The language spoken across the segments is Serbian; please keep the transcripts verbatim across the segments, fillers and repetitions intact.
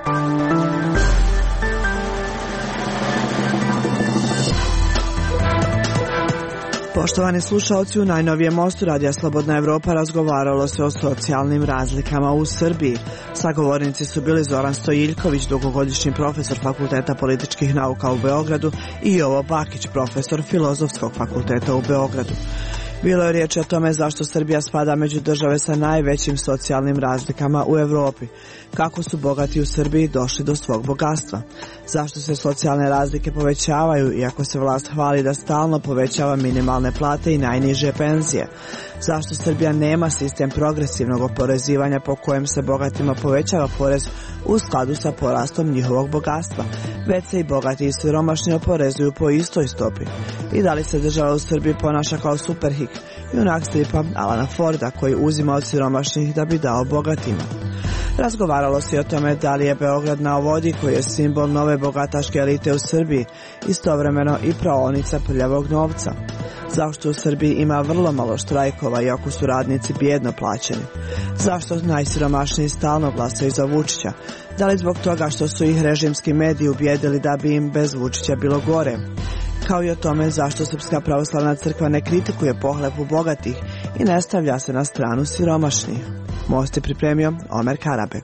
Poštovani slušalci, u najnovijem mostu Radija Slobodna Evropa razgovaralo se o socijalnim razlikama u Srbiji. Sagovornici su bili Zoran Stojiljković, dugogodišnji profesor Fakulteta političkih nauka u Beogradu, i Jovo Bakić, profesor Filozofskog fakulteta u Beogradu. Bilo je riječ o tome zašto Srbija spada među države sa najvećim socijalnim razlikama u Evropi, kako su bogati u Srbiji došli do svog bogatstva, zašto se socijalne razlike povećavaju iako se vlast hvali da stalno povećava minimalne plate i najniže penzije, zašto Srbija nema sistem progresivnog oporezivanja po kojem se bogatima povećava porez u skladu sa porastom njihovog bogatstva, već se i bogati i siromašni oporezuju po istoj stopi, i da li se država u Srbiji ponaša kao Superhik, junak stripa Alana Forda koji uzima od siromašnih da bi dao bogatima. Razgovaralo se i o tome da li je Beograd na vodi, koji je simbol nove bogataške elite u Srbiji, istovremeno i praonica prljavog novca. Zašto u Srbiji ima vrlo malo štrajkova iako su radnici bijedno plaćeni? Zašto najsiromašniji stalno glasaju za Vučića? Da li zbog toga što su ih režimski mediji ubijedili da bi im bez Vučića bilo gore? Kao i o tome zašto Srpska pravoslavna crkva ne kritikuje pohlepu bogatih i ne stavlja se na stranu siromašnih. Most je pripremio Omer Karabek.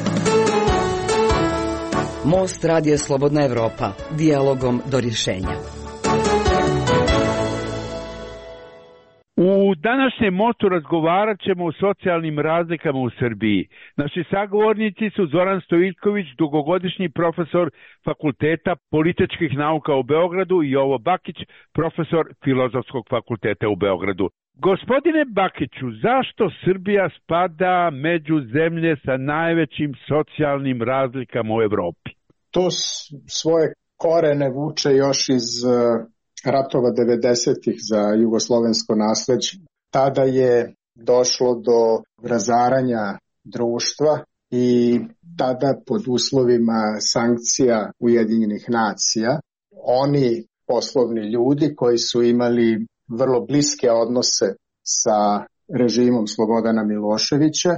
Most Radija Slobodna Evropa, dijalogom do rješenja. U današnjem mostu razgovarat ćemo o socijalnim razlikama u Srbiji. Naši sagovornici su Zoran Stojiljković, dugogodišnji profesor Fakulteta političkih nauka u Beogradu, i Jovo Bakić, profesor Filozofskog fakulteta u Beogradu. Gospodine Bakiću, zašto Srbija spada među zemlje sa najvećim socijalnim razlikama u Evropi? To svoje korene vuče još iz ratova devedesetih za jugoslovensko nasleđe. Tada je došlo do razaranja društva i tada pod uslovima sankcija Ujedinjenih nacija oni poslovni ljudi koji su imali vrlo bliske odnose sa režimom Slobodana Miloševića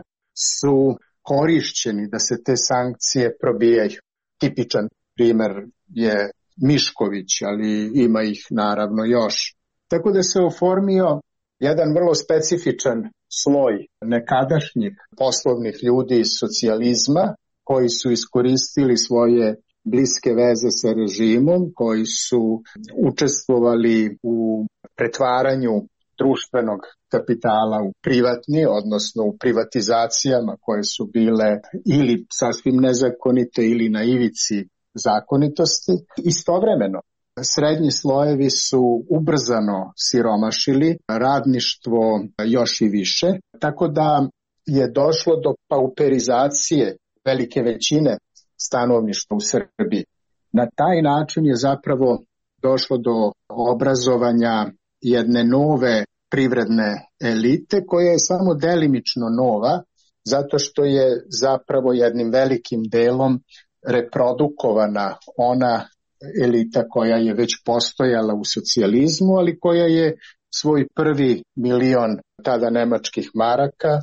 su korišćeni da se te sankcije probijaju. Tipičan primer je Mišković, ali ima ih naravno još. Tako da se oformio jedan vrlo specifičan sloj nekadašnjih poslovnih ljudi iz socijalizma koji su iskoristili svoje bliske veze sa režimom, koji su učestvovali u pretvaranju društvenog kapitala u privatni, odnosno u privatizacijama koje su bile ili sasvim nezakonite ili na ivici zakonitosti. Istovremeno, srednji slojevi su ubrzano siromašili, radništvo još i više, tako da je došlo do pauperizacije velike većine stanovništva u Srbiji. Na taj način je zapravo došlo do obrazovanja jedne nove privredne elite koja je samo delimično nova, zato što je zapravo jednim velikim delom reprodukovana ona elita koja je već postojala u socijalizmu, ali koja je svoj prvi milion tada nemačkih maraka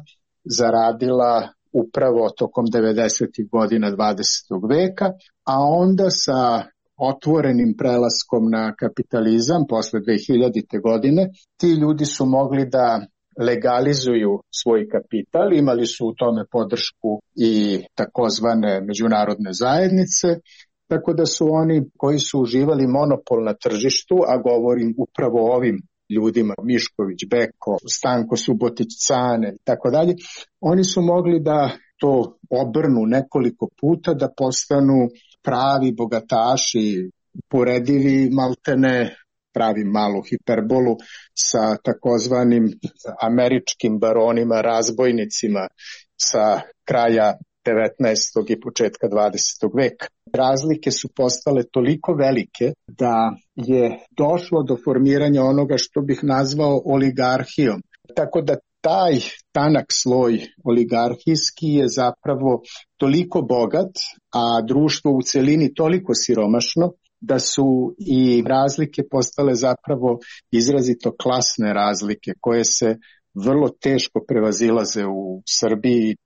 zaradila upravo tokom devedesetih godina dvadesetog veka, a onda sa otvorenim prelaskom na kapitalizam posle dve hiljadite godine, ti ljudi su mogli da legalizuju svoj kapital, imali su u tome podršku i takozvane međunarodne zajednice, tako da su oni koji su uživali monopol na tržištu, a govorim upravo o ovim ljudima, Mišković, Beko, Stanko Subotić, Cane i tako dalje, oni su mogli da to obrnu nekoliko puta, da postanu pravi bogataši, poredivi maltene, pravim malu hiperbolu, sa takozvanim američkim baronima, razbojnicima sa kraja devetnaestog i početka dvadesetog veka. Razlike su postale toliko velike da je došlo do formiranja onoga što bih nazvao oligarhijom. Tako da taj tanak sloj oligarhijski je zapravo toliko bogat, a društvo u celini toliko siromašno, da su i razlike postale zapravo izrazito klasne razlike koje se vrlo teško prevazilaze u Srbiji i to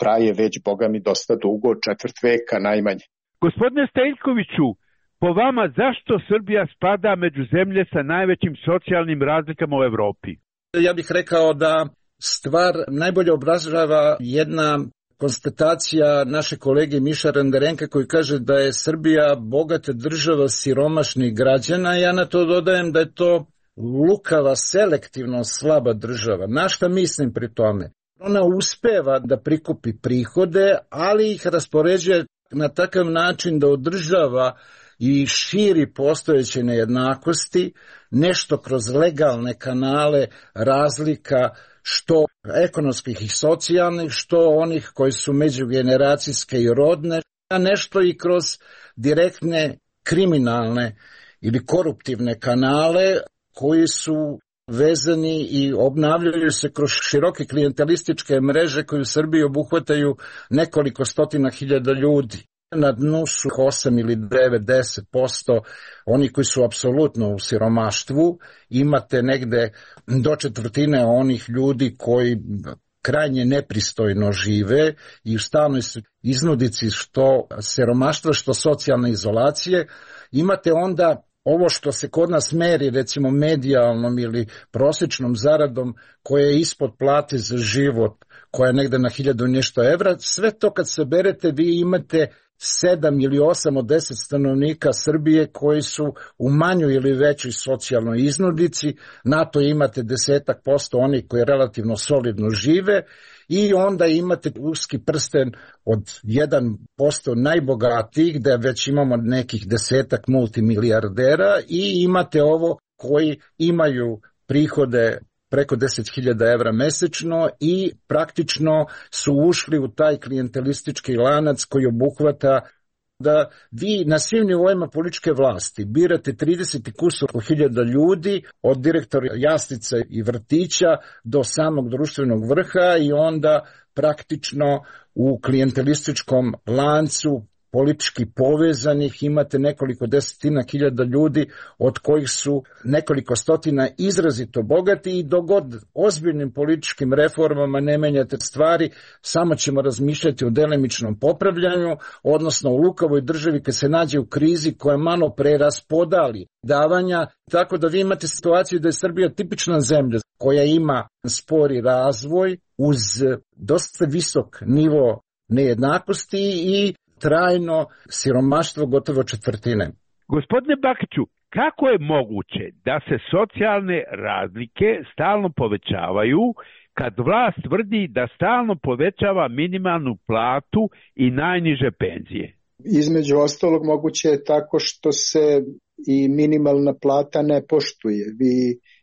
traje već, boga mi, dosta dugo, četvrt veka najmanje. Gospodine Stojiljkoviću, po vama zašto Srbija spada među zemlje sa najvećim socijalnim razlikama u Evropi? Ja bih rekao da stvar najbolje obražava jedna konstatacija naše kolege Miša Renderenka koji kaže da je Srbija bogata država siromašnih građana. Ja na to dodajem da je to lukava, selektivno slaba država. Na šta mislim pri tome? Ona uspeva da prikupi prihode, ali ih raspoređuje na takav način da održava i širi postojeće nejednakosti, nešto kroz legalne kanale razlika, što ekonomskih i socijalnih, što onih koji su međugeneracijske i rodne, a nešto i kroz direktne kriminalne ili koruptivne kanale koji su vezani i obnavljaju se kroz široke klijentelističke mreže koje u Srbiji obuhvataju nekoliko stotina hiljada ljudi. Na dnu su osam ili devet do deset posto oni koji su apsolutno u siromaštvu, imate negde do četvrtine onih ljudi koji krajnje nepristojno žive i u stalnoj su iznudici što siromaštva, što socijalne izolacije. Imate onda ovo što se kod nas meri, recimo medijalnom ili prosječnom zaradom, koja je ispod plate za život, koja je negde na hiljadu nešto evra, sve to kad saberete vi imate sedam ili osam od deset stanovnika Srbije koji su u manjoj ili većoj socijalnoj iznudici, na to imate desetak posto onih koji relativno solidno žive i onda imate uski prsten od jedan posto najbogatijih, da već imamo nekih desetak multimilijardera i imate ovo koji imaju prihode preko deset hiljada evra mesečno i praktično su ušli u taj klijentelistički lanac koji obuhvata da vi na svim nivoima političke vlasti birate trideset kusur hiljada ljudi, od direktora jaslica i vrtića do samog društvenog vrha i onda praktično u klijentelističkom lancu politički povezanih imate nekoliko desetina hiljada ljudi od kojih su nekoliko stotina izrazito bogati i dok god ozbiljnim političkim reformama ne menjate stvari, samo ćemo razmišljati o delimičnom popravljanju, odnosno u lukavoj državi kad se nađe u krizi koja malo preraspodali davanja, tako da vi imate situaciju da je Srbija tipična zemlja koja ima spori razvoj uz dosta visok nivo nejednakosti i trajno siromaštvo gotovo četvrtine. Gospodine Bakiću, kako je moguće da se socijalne razlike stalno povećavaju kad vlast tvrdi da stalno povećava minimalnu platu i najniže penzije? Između ostalog moguće je tako što se i minimalna plata ne poštuje. Vi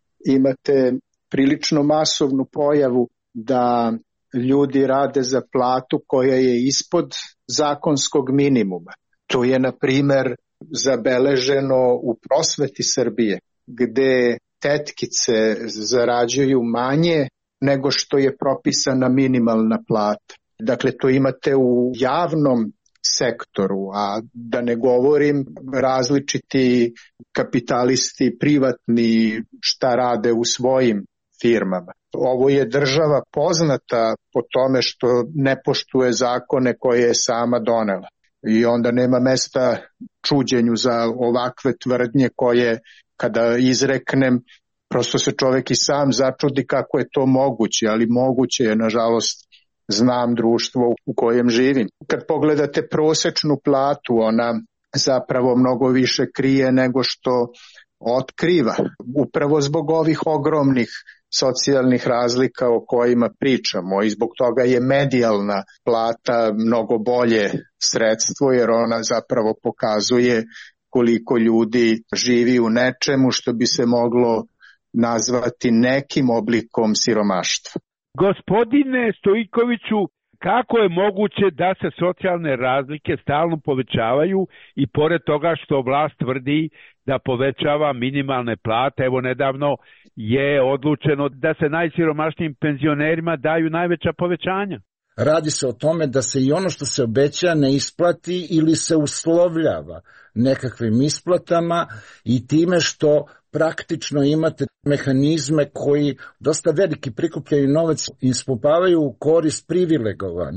imate prilično masovnu pojavu da ljudi rade za platu koja je ispod zakonskog minimuma. To je, na primer, zabeleženo u prosveti Srbije, gde tetkice zarađuju manje nego što je propisana minimalna plata. Dakle, to imate u javnom sektoru, a da ne govorim različiti kapitalisti, privatni, šta rade u svojim firmama. Ovo je država poznata po tome što ne poštuje zakone koje je sama donela. I onda nema mesta čuđenju za ovakve tvrdnje koje, kada izreknem, prosto se čovek i sam začudi kako je to moguće, ali moguće je, nažalost, znam društvo u kojem živim. Kad pogledate prosečnu platu, ona zapravo mnogo više krije nego što otkriva. Upravo zbog ovih ogromnih socijalnih razlika o kojima pričamo i zbog toga je medijalna plata mnogo bolje sredstvo, jer ona zapravo pokazuje koliko ljudi živi u nečemu što bi se moglo nazvati nekim oblikom siromaštva. Gospodine Stojiljkoviću, kako je moguće da se socijalne razlike stalno povećavaju i pored toga što vlast tvrdi da povećava minimalne plate? Evo, nedavno je odlučeno da se najsiromašnijim penzionerima daju najveća povećanja. Radi se o tome da se i ono što se obeća ne isplati ili se uslovljava nekakvim isplatama i time što praktično imate mehanizme koji dosta veliki prikupljaju novac ispumpavaju u korist privilegovanih.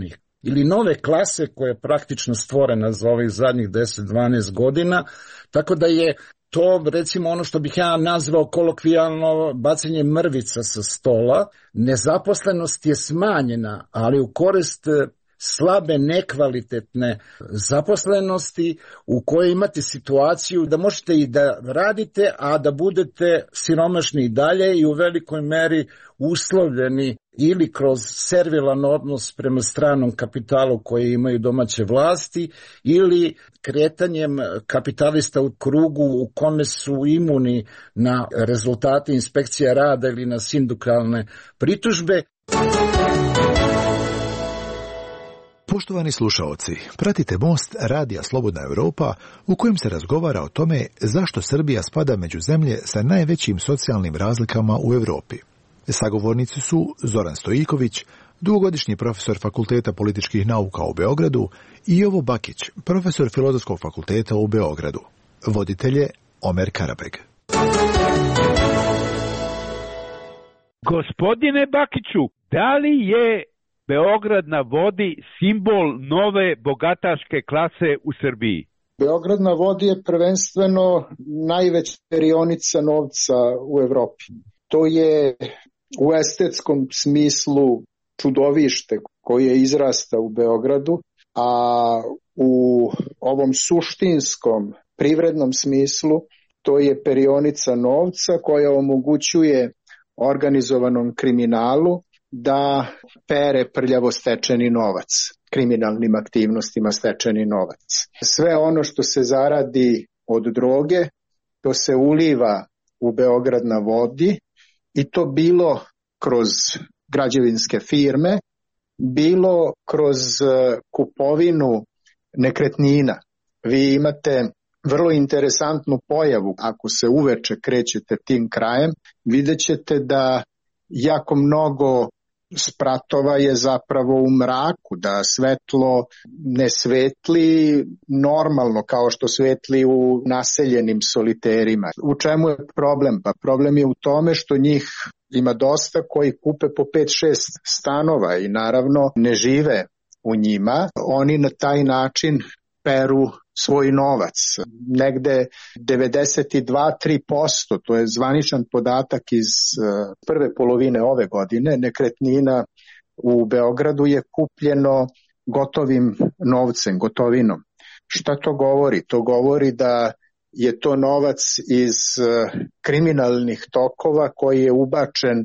ili nove klase koja je praktično stvorena za ovih zadnjih deset do dvanaest godina, tako da je to recimo ono što bih ja nazvao kolokvijalno bacanje mrvica sa stola. Nezaposlenost je smanjena, ali u korist slabe, nekvalitetne zaposlenosti u kojoj imate situaciju da možete i da radite, a da budete siromašni i dalje i u velikoj meri uslovljeni ili kroz servilan odnos prema stranom kapitalu koji imaju domaće vlasti ili kretanjem kapitalista u krugu u kome su imuni na rezultate inspekcija rada ili na sindikalne pritužbe. Poštovani slušaoci, pratite Most Radija Slobodna Europa u kojem se razgovara o tome zašto Srbija spada među zemlje sa najvećim socijalnim razlikama u Europi. Sagovornici su Zoran Stojiljković, dugogodišnji profesor Fakulteta političkih nauka u Beogradu, i Jovo Bakić, profesor Filozofskog fakulteta u Beogradu. Voditelj je Omer Karabeg. Gospodine Bakiću, da li je Beograd na vodi simbol nove bogataške klase u Srbiji? Beograd na vodi je prvenstveno najveća perionica novca u Evropi. To je u estetskom smislu čudovište koje izrasta u Beogradu, a u ovom suštinskom privrednom smislu to je perionica novca koja omogućuje organizovanom kriminalu da pere prljavo stečeni novac, kriminalnim aktivnostima stečeni novac. Sve ono što se zaradi od droge, to se uliva u Beograd na vodi i to bilo kroz građevinske firme, bilo kroz kupovinu nekretnina. Vi imate vrlo interesantnu pojavu, ako se uveče krećete tim krajem, vidjet ćete da jako mnogo spratova je zapravo u mraku, da svetlo ne svetli normalno kao što svetli u naseljenim soliterima. U čemu je problem? Pa problem je u tome što njih ima dosta koji kupe po pet šest stanova i naravno ne žive u njima. Oni na taj način peru svoj novac. Negde devedeset dva do tri posto, to je zvaničan podatak iz prve polovine ove godine, nekretnina u Beogradu je kupljeno gotovim novcem, gotovinom. Šta to govori? To govori da je to novac iz kriminalnih tokova koji je ubačen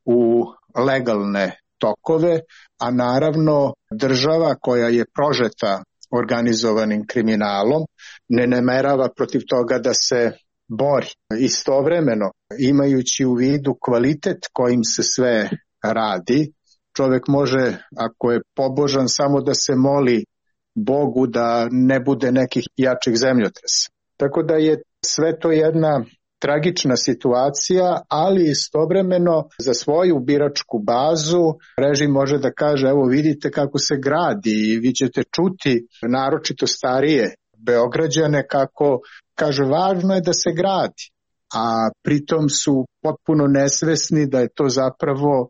u legalne tokove, a naravno država koja je prožeta organizovanim kriminalom ne namerava protiv toga da se bori. Istovremeno, imajući u vidu kvalitet kojim se sve radi, čovjek može, ako je pobožan, samo da se moli Bogu da ne bude nekih jačih zemljotresa. Tako da je sve to jedna tragična situacija, ali istovremeno za svoju biračku bazu režim može da kaže, evo vidite kako se gradi i vi ćete čuti naročito starije Beograđane kako kaže važno je da se gradi, a pritom su potpuno nesvesni da je to zapravo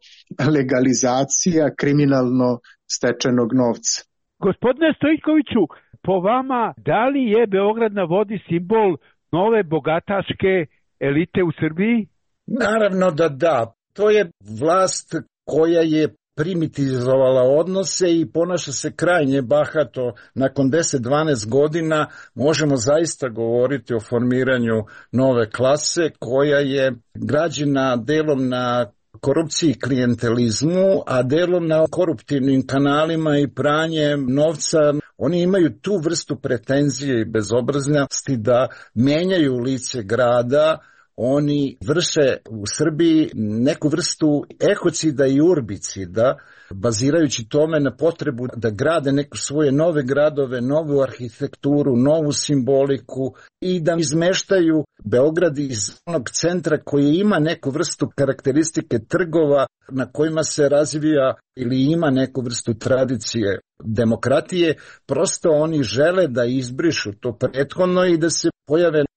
legalizacija kriminalno stečenog novca. Gospodine Stojiljkoviću, po vama, da li je Beograd na vodi simbol nove bogataške elite u Srbiji? Naravno da da. To je vlast koja je primitizovala odnose i ponaša se krajnje bahato. Nakon deset do dvanaest godina možemo zaista govoriti o formiranju nove klase koja je građena delom na korupciji i klijentelizmu, a delom na koruptivnim kanalima i pranjem novca. Oni imaju tu vrstu pretenzije i bezobraznosti da menjaju lice grada. Oni vrše u Srbiji neku vrstu ekocida i urbicida, bazirajući tome na potrebu da grade neku svoje nove gradove, novu arhitekturu, novu simboliku i da izmeštaju Beograd iz onog centra koji ima neku vrstu karakteristike trgova na kojima se razvija ili ima neku vrstu tradicije demokratije. Prosto oni žele da izbrišu to prethodno i da se pojave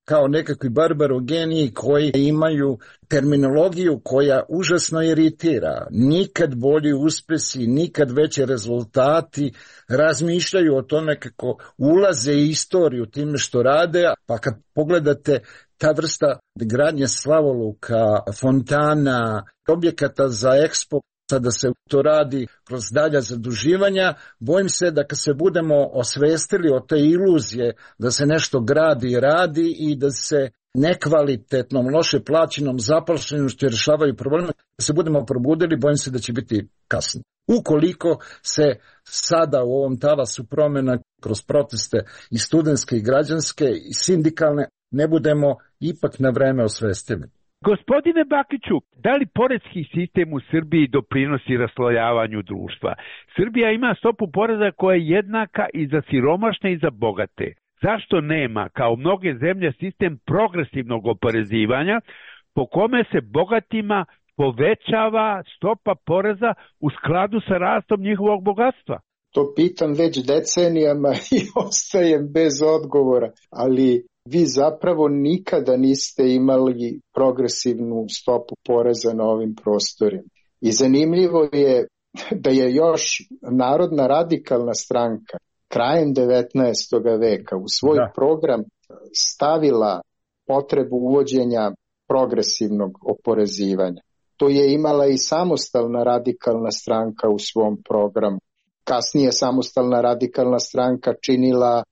kao nekakvi barbarogeniji koji imaju terminologiju koja užasno iritira. Nikad bolji uspesi, nikad veće rezultati, razmišljaju o tome kako ulaze istoriju time što rade, pa kad pogledate ta vrsta gradnje slavoluka, fontana, objekata za ekspo, da se to radi kroz dalja zaduživanja, bojim se da kad se budemo osvestili od te iluzije da se nešto gradi i radi i da se nekvalitetnom, loše plaćenom zaposlenošću rješavaju probleme, da se budemo probudili, bojim se da će biti kasno. Ukoliko se sada u ovom talasu promjena kroz proteste i studentske i građanske i sindikalne ne budemo ipak na vreme osvestili. Gospodine Bakiću, da li poreski sistem u Srbiji doprinosi raslojavanju društva? Srbija ima stopu poreza koja je jednaka i za siromašne i za bogate. Zašto nema, kao mnoge zemlje, sistem progresivnog oporezivanja po kome se bogatima povećava stopa poreza u skladu sa rastom njihovog bogatstva? To pitam već decenijama i ostajem bez odgovora, ali vi zapravo nikada niste imali progresivnu stopu poreza na ovim prostorima. I zanimljivo je da je još Narodna radikalna stranka krajem devetnaestog veka u svoj da. program stavila potrebu uvođenja progresivnog oporezivanja. To je imala i Samostalna radikalna stranka u svom programu. Kasnije Samostalna radikalna stranka činila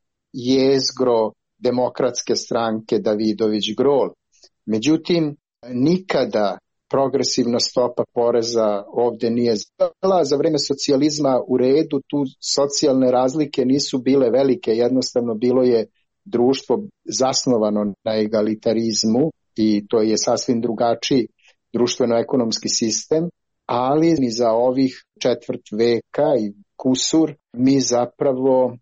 jezgro Demokratske stranke Davidović-Grol. Međutim, nikada progresivna stopa poreza ovde nije zvala. Za vreme socijalizma u redu, tu socijalne razlike nisu bile velike, jednostavno bilo je društvo zasnovano na egalitarizmu i to je sasvim drugačiji društveno-ekonomski sistem, ali ni za ovih četvrt veka i kusur mi zapravo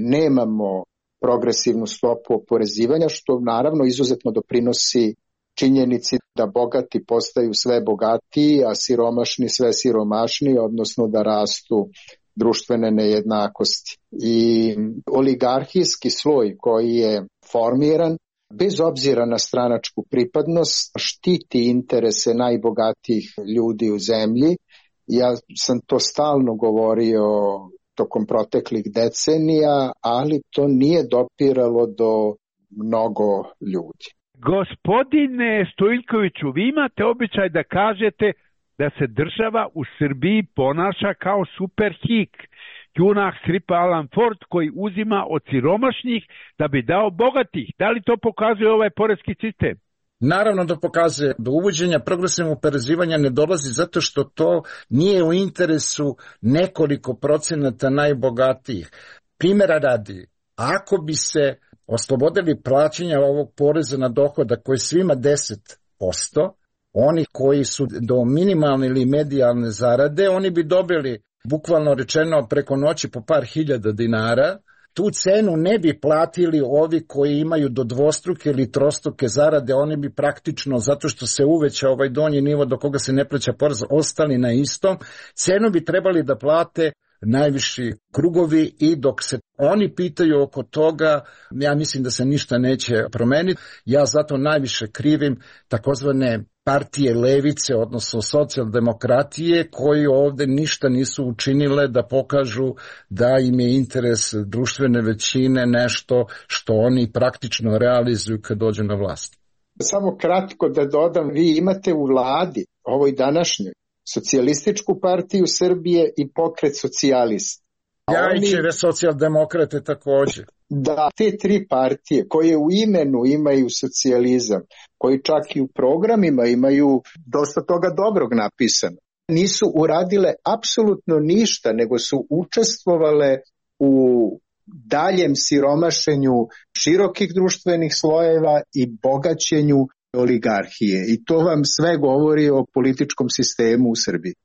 nemamo progresivnu stopu oporezivanja, što naravno izuzetno doprinosi činjenici da bogati postaju sve bogatiji, a siromašni sve siromašniji, odnosno da rastu društvene nejednakosti. I oligarhijski sloj koji je formiran, bez obzira na stranačku pripadnost, štiti interese najbogatijih ljudi u zemlji. Ja sam to stalno govorio tokom proteklih decenija, ali to nije dopiralo do mnogo ljudi. Gospodine Stojiljkoviću, vi imate običaj da kažete da se država u Srbiji ponaša kao superhik, junak stripa Alan Ford koji uzima od siromašnih da bi dao bogatih. Da li to pokazuje ovaj poreski sistem? Naravno da pokazuje. Do uvođenja progresivnog oporezivanja ne dolazi zato što to nije u interesu nekoliko procenata najbogatijih. Primjera radi, ako bi se oslobodili plaćanja ovog poreza na dohodak koji je svima deset posto, oni koji su do minimalne ili medijalne zarade, oni bi dobili bukvalno rečeno preko noći po par hiljada dinara. Tu cenu ne bi platili ovi koji imaju do dvostruke ili trostruke zarade, oni bi praktično, zato što se uveća ovaj donji nivo do koga se ne plaća porez, ostali na istom. Cenu bi trebali da plate najviši krugovi i dok se oni pitaju oko toga, ja mislim da se ništa neće promeniti. Ja zato najviše krivim takozvane partije levice, odnosno socijaldemokratije, koji ovde ništa nisu učinile da pokažu da im je interes društvene većine nešto što oni praktično realizuju kad dođu na vlast. Samo kratko da dodam, vi imate u vladi, ovoj današnjoj, Socijalističku partiju Srbije i Pokret socijalista. Ljajićeve oni... socijaldemokrate također. Da, te tri partije koje u imenu imaju socijalizam, koji čak i u programima imaju dosta toga dobrog napisano, nisu uradile apsolutno ništa, nego su učestvovale u daljem siromašenju širokih društvenih slojeva i bogaćenju oligarhije. I to vam sve govori o političkom sistemu u Srbiji.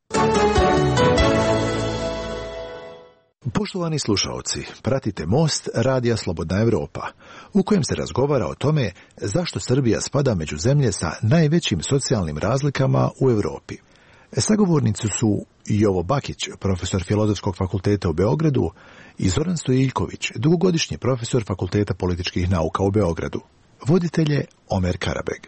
Poštovani slušaoci, pratite Most Radija Slobodna Evropa, u kojem se razgovara o tome zašto Srbija spada među zemlje sa najvećim socijalnim razlikama u Evropi. Sagovornici su Jovo Bakić, profesor Filozofskog fakulteta u Beogradu, i Zoran Stojiljković, dugogodišnji profesor Fakulteta političkih nauka u Beogradu. voditelj je Omer Karabeg.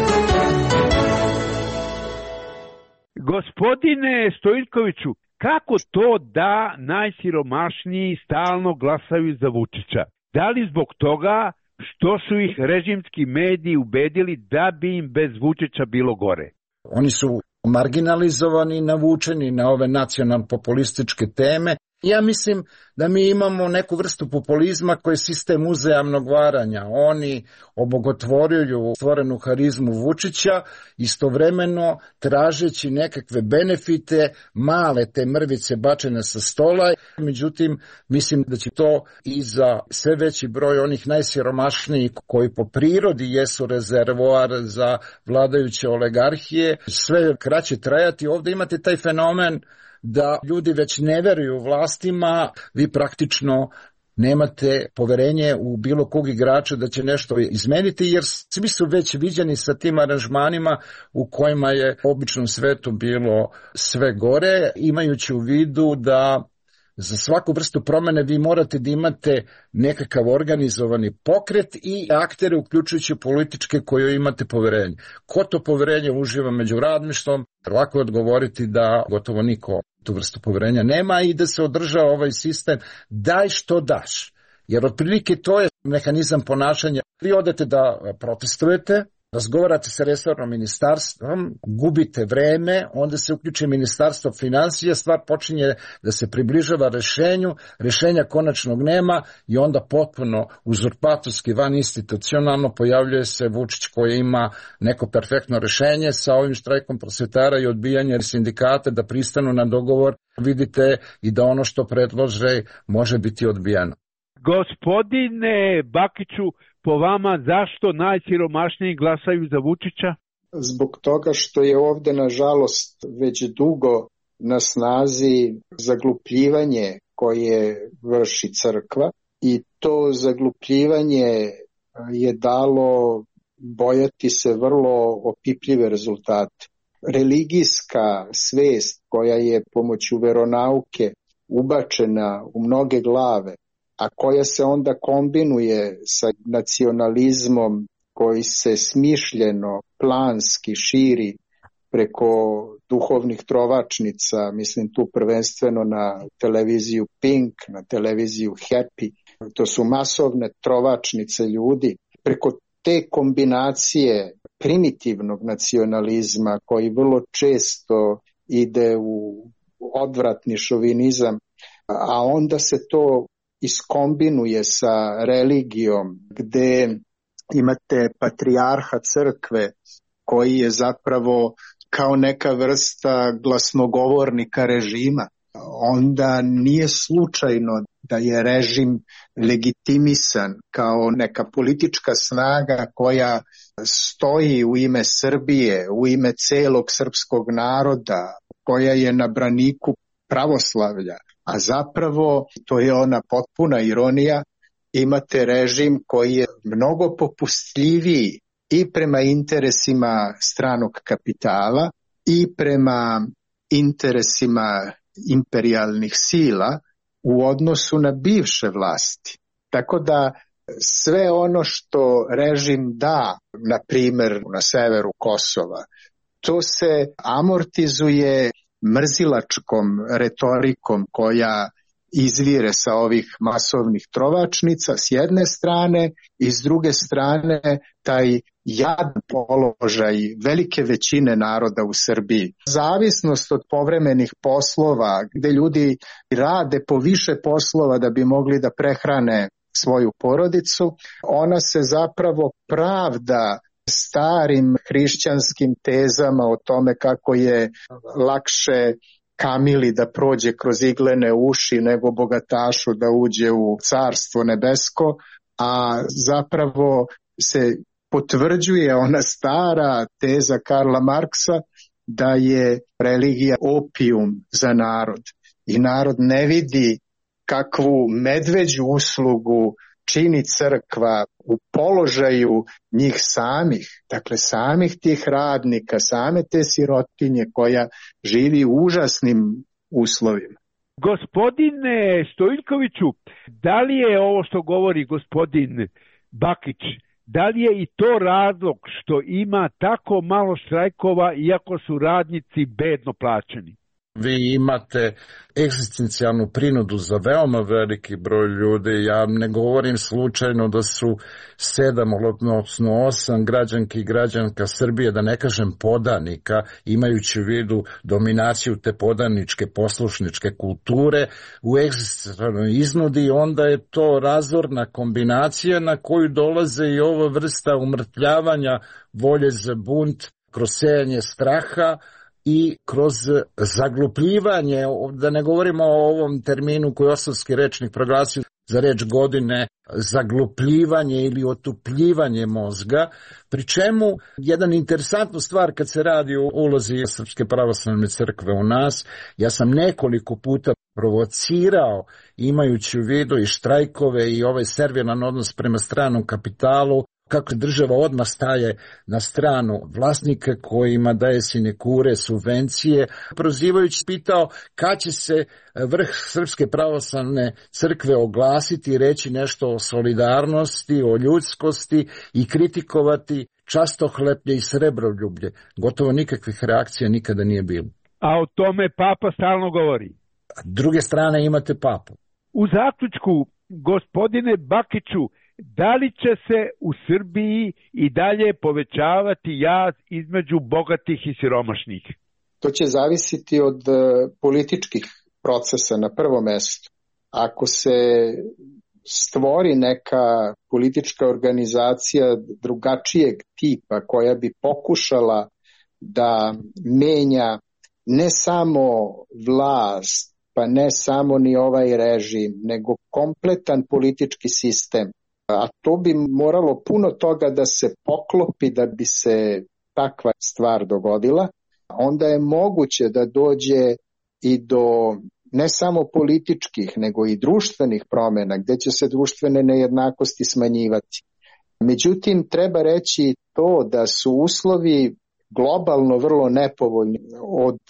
Gospodine Stojiljkoviću, kako to da najsiromašniji stalno glasaju za Vučića? Da li zbog toga što su ih režimski mediji ubedili da bi im bez Vučića bilo gore? Oni su marginalizovani, navučeni na ove nacionalno-populističke teme. Ja mislim da mi imamo neku vrstu populizma koji je sistem uzajamnog varanja. Oni obogotvoruju stvorenu harizmu Vučića, istovremeno tražeći nekakve benefite, male te mrvice bačene sa stola. Međutim, mislim da će to i za sve veći broj onih najsiromašnijih koji po prirodi jesu rezervoar za vladajuće oligarhije, sve kraće trajati. Ovdje imate taj fenomen da ljudi već ne veruju vlastima, vi praktično nemate poverenje u bilo kog igrača da će nešto izmeniti, jer svi su već viđeni sa tim aranžmanima u kojima je u običnom svetu bilo sve gore, imajući u vidu da za svaku vrstu promene vi morate da imate nekakav organizovani pokret i aktere, uključujući političke koje imate poverenje. Ko to poverenje uživa među radništvom? Lako je odgovoriti da gotovo niko tu vrstu poverenja nema i da se održava ovaj sistem daj što daš. Jer otprilike to je mehanizam ponašanja. Vi odete da protestujete, razgovarate sa resornom ministarstvom, gubite vreme, onda se uključi ministarstvo finansija, stvar počinje da se približava rešenju, rešenja konačnog nema i onda potpuno uzurpatorski, van institucionalno pojavljuje se Vučić koji ima neko perfektno rešenje sa ovim štrajkom prosvetara i odbijanje sindikata da pristanu na dogovor. Vidite i da ono što predlože može biti odbijeno. Gospodine Bakiću, po vama zašto najsiromašniji glasaju za Vučića? Zbog toga što je ovde nažalost već dugo na snazi zaglupljivanje koje vrši crkva i to zaglupljivanje je dalo bojati se vrlo opipljive rezultate. Religijska svest koja je pomoću veronauke ubačena u mnoge glave, a koja se onda kombinuje sa nacionalizmom koji se smišljeno, planski širi preko duhovnih trovačnica, mislim tu prvenstveno na televiziju Pink, na televiziju Happy, to su masovne trovačnice ljudi. Preko te kombinacije primitivnog nacionalizma koji vrlo često ide u odvratni šovinizam, a onda se to iskombinuje sa religijom gde imate patrijarha crkve koji je zapravo kao neka vrsta glasnogovornika režima. Onda nije slučajno da je režim legitimisan kao neka politička snaga koja stoji u ime Srbije, u ime celog srpskog naroda, koja je na braniku pravoslavlja. A zapravo, to je ona potpuna ironija, imate režim koji je mnogo popustljiviji i prema interesima stranog kapitala i prema interesima imperijalnih sila u odnosu na bivše vlasti. Tako da sve ono što režim da, na primer na severu Kosova, to se amortizuje mrzilačkom retorikom koja izvire sa ovih masovnih trovačnica s jedne strane i s druge strane taj jadan položaj velike većine naroda u Srbiji. Zavisnost od povremenih poslova gde ljudi rade po više poslova da bi mogli da prehrane svoju porodicu, ona se zapravo pravda starim hrišćanskim tezama o tome kako je lakše kamili da prođe kroz iglene uši nego bogatašu da uđe u carstvo nebesko, a zapravo se potvrđuje ona stara teza Karla Marksa da je religija opijum za narod i narod ne vidi kakvu medveđu uslugu čini crkva u položaju njih samih, dakle samih tih radnika, same te sirotinje koja živi u užasnim uslovima. Gospodine Stojiljkoviću, da li je ovo što govori gospodin Bakić, Da li je i to razlog što ima tako malo štrajkova iako su radnici bedno plaćeni? Vi imate egzistencijalnu prinudu za veoma veliki broj ljudi. Ja ne govorim slučajno da su sedam, odnosno osam građanki i građanka Srbije, da ne kažem podanika, imajući u vidu dominaciju te podaničke poslušničke kulture u egzistencijalnoj iznudi, onda je to razorna kombinacija na koju dolaze i ova vrsta umrtljavanja volje za bunt kroz sejanje straha i kroz zaglupljivanje, da ne govorimo o ovom terminu koji je Osavski rečnik proglasio za reč godine, zaglupljivanje ili otupljivanje mozga, pri čemu jedan interesantna stvar kad se radi o ulozi Srpske pravoslavne crkve u nas, ja sam nekoliko puta provocirao, imajući u vidu i štrajkove i ovaj servilan odnos prema stranom kapitalu, kako država odmah staje na stranu vlasnika kojima daje sinekure, subvencije, prozivajući pitao kad će se vrh Srpske pravoslavne crkve oglasiti i reći nešto o solidarnosti, o ljudskosti i kritikovati častohleplje i srebroljublje. Gotovo nikakvih reakcija nikada nije bilo. A o tome Papa stalno govori. A druge strane imate Papu. U zaključku, gospodine Bakiću, da li će se u Srbiji i dalje povećavati jaz između bogatih i siromašnih? To će zavisiti od političkih procesa na prvom mestu. Ako se stvori neka politička organizacija drugačijeg tipa koja bi pokušala da menja ne samo vlast, pa ne samo ni ovaj režim, nego kompletan politički sistem, a to bi moralo puno toga da se poklopi da bi se takva stvar dogodila, onda je moguće da dođe i do ne samo političkih, nego i društvenih promjena, gdje će se društvene nejednakosti smanjivati. Međutim, treba reći to da su uslovi globalno vrlo nepovoljni od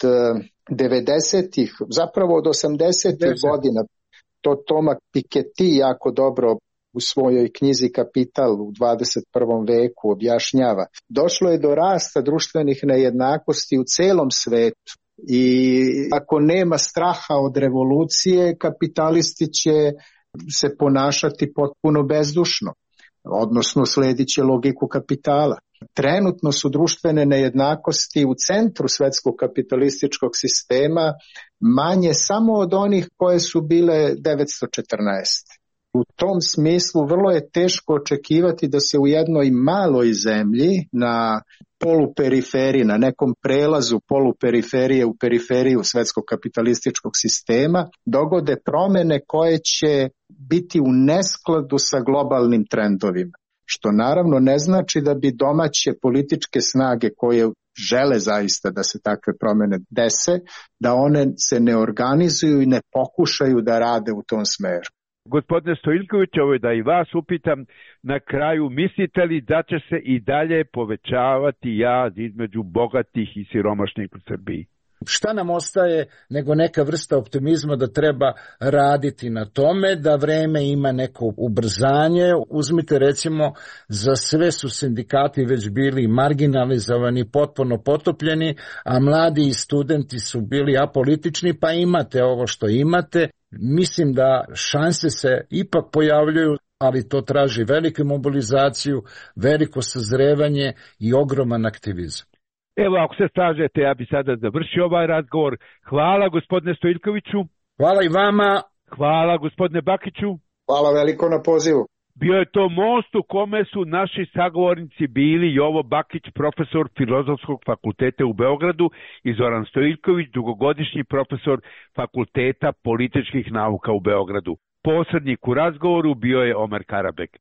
devedesetih, zapravo od osamdesetih godina. To Toma Piketty jako dobro u svojoj knjizi Kapital u dvadeset prvom veku objašnjava. Došlo je do rasta društvenih nejednakosti u celom svetu i ako nema straha od revolucije, kapitalisti će se ponašati potpuno bezdušno, odnosno sledit će logiku kapitala. Trenutno su društvene nejednakosti u centru svetskog kapitalističkog sistema manje samo od onih koje su bile devetsto četrnaeste. U tom smislu vrlo je teško očekivati da se u jednoj maloj zemlji na poluperiferiji, na nekom prelazu poluperiferije u periferiju svetskog kapitalističkog sistema dogode promjene koje će biti u neskladu sa globalnim trendovima. Što naravno ne znači da bi domaće političke snage koje žele zaista da se takve promjene dese, da one se ne organizuju i ne pokušaju da rade u tom smeru. Gospodine Stojiljković, ovo je da i vas upitam na kraju, mislite li da će se i dalje povećavati jaz između bogatih i siromašnih u Srbiji? Šta nam ostaje nego neka vrsta optimizma da treba raditi na tome, da vreme ima neko ubrzanje. Uzmite recimo, za sve su sindikati već bili marginalizovani, potpuno potopljeni, a mladi i studenti su bili apolitični, pa imate ovo što imate. Mislim da šanse se ipak pojavljuju, ali to traži veliku mobilizaciju, veliko sazrevanje i ogroman aktivizam. Evo, ako se slažete, ja bi sada završio ovaj razgovor. Hvala gospodine Stojiljkoviću. Hvala i vama. Hvala gospodine Bakiću. Hvala veliko na pozivu. Bio je to most u kome su naši sagovornici bili Jovo Bakić, profesor Filozofskog fakulteta u Beogradu, i Zoran Stojiljković, dugogodišnji profesor Fakulteta političkih nauka u Beogradu. Posrednik u razgovoru bio je Omer Karabek.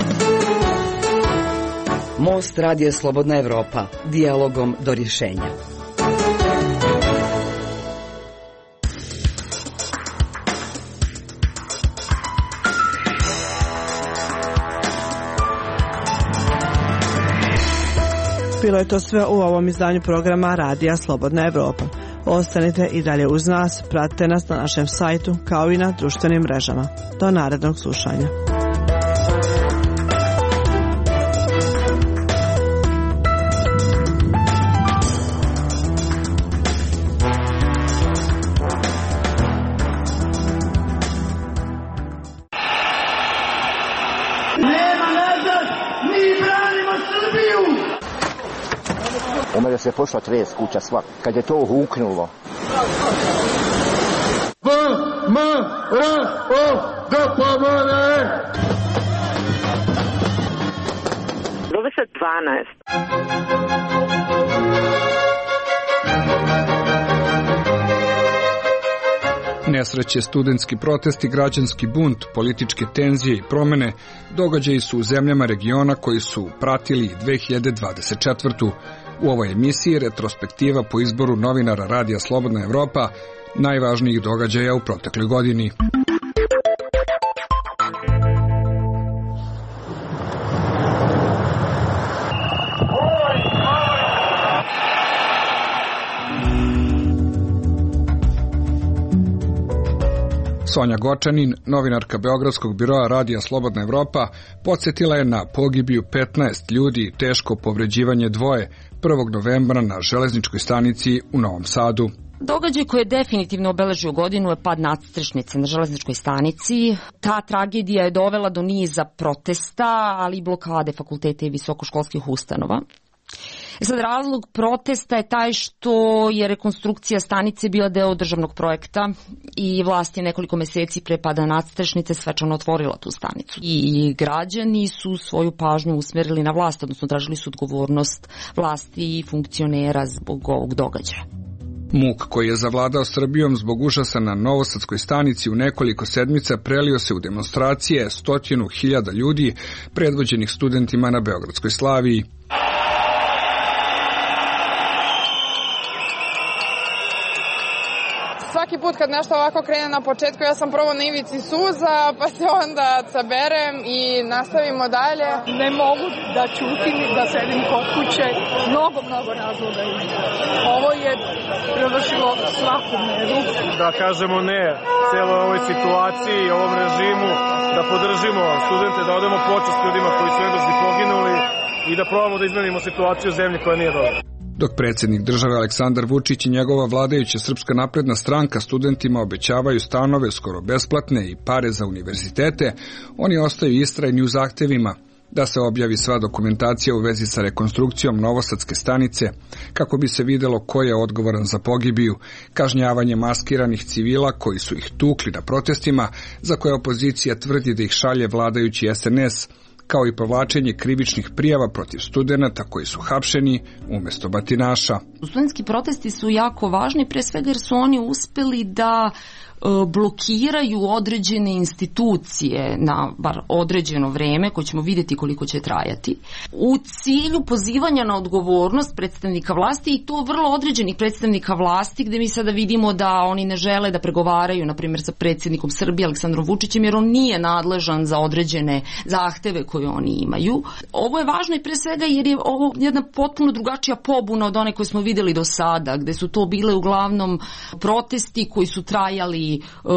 Most Radija Slobodna Evropa, dijalogom do rješenja. Bilo je to sve u ovom izdanju programa Radija Slobodna Evropa. Ostanite i dalje uz nas, pratite nas na našem sajtu kao i na društvenim mrežama. Do narednog slušanja. Nema nazad, mi branimo Srbiju! U mene se pošla tres kuća sva, kad je to huknulo. V, M, R, O, G, P, M, N. dvadeset dvanaest. Nesreće, studentski protesti, građanski bunt, političke tenzije i promene događaji su u zemljama regiona koji su pratili dve hiljade dvadeset četvrtu. U ovoj emisiji retrospektiva po izboru novinara Radija Slobodna Evropa najvažnijih događaja u protekloj godini. Sonja Gočanin, novinarka Beogradskog biroa Radija Slobodna Evropa, podsjetila je na pogibiju petnaest ljudi i teško povređivanje dvoje prvog novembra na železničkoj stanici u Novom Sadu. Događaj koji je definitivno obeležio godinu je pad nadstrešnice na železničkoj stanici. Ta tragedija je dovela do niza protesta, ali i blokade fakulteta i visokoškolskih ustanova. E sad, razlog protesta je taj što je rekonstrukcija stanice bila deo državnog projekta i vlast je nekoliko meseci pre pada nadstrešnice svečano otvorila tu stanicu. I građani su svoju pažnju usmerili na vlast, odnosno tražili su odgovornost vlasti i funkcionera zbog ovog događaja. Muk koji je zavladao Srbijom zbog užasa na Novosadskoj stanici u nekoliko sedmica prelio se u demonstracije stotinu hiljada ljudi predvođenih studentima na Beogradskoj Slaviji. Svaki put kad nešto ovako krene na početku, ja sam prvo na ivici suza, pa se onda saberem i nastavimo dalje. Ne mogu da ćutim, da sedim kod kuće, mnogo, mnogo razloga ima. Ovo je prevršilo svaku meru. Da kažemo ne celoj ovoj situaciji i ovom režimu, da podržimo studente, da odemo počast ljudima koji su nedužni poginuli i da probamo da izmenimo situaciju u zemlji koja nije dobra. Dok predsjednik države Aleksandar Vučić i njegova vladajuća Srpska napredna stranka studentima obećavaju stanove skoro besplatne i pare za univerzitete, oni ostaju istrajni u zahtevima da se objavi sva dokumentacija u vezi sa rekonstrukcijom Novosadske stanice, kako bi se videlo ko je odgovoran za pogibiju, kažnjavanje maskiranih civila koji su ih tukli na protestima, za koje opozicija tvrdi da ih šalje vladajući S N S, kao i povlačenje krivičnih prijava protiv studenata koji su hapšeni umjesto batinaša. Studentski protesti su jako važni, pre svega jer su oni uspeli da blokiraju određene institucije na bar određeno vreme, koje ćemo vidjeti koliko će trajati, u cilju pozivanja na odgovornost predstavnika vlasti i to vrlo određenih predstavnika vlasti, gde mi sada vidimo da oni ne žele da pregovaraju, na primjer, sa predsjednikom Srbije Aleksandrom Vučićem, jer on nije nadležan za određene zahteve koje oni imaju. Ovo je važno i pre svega jer je ovo jedna potpuno drugačija pobuna od one koje smo vidjeli do sada, gde su to bile uglavnom protesti koji su trajali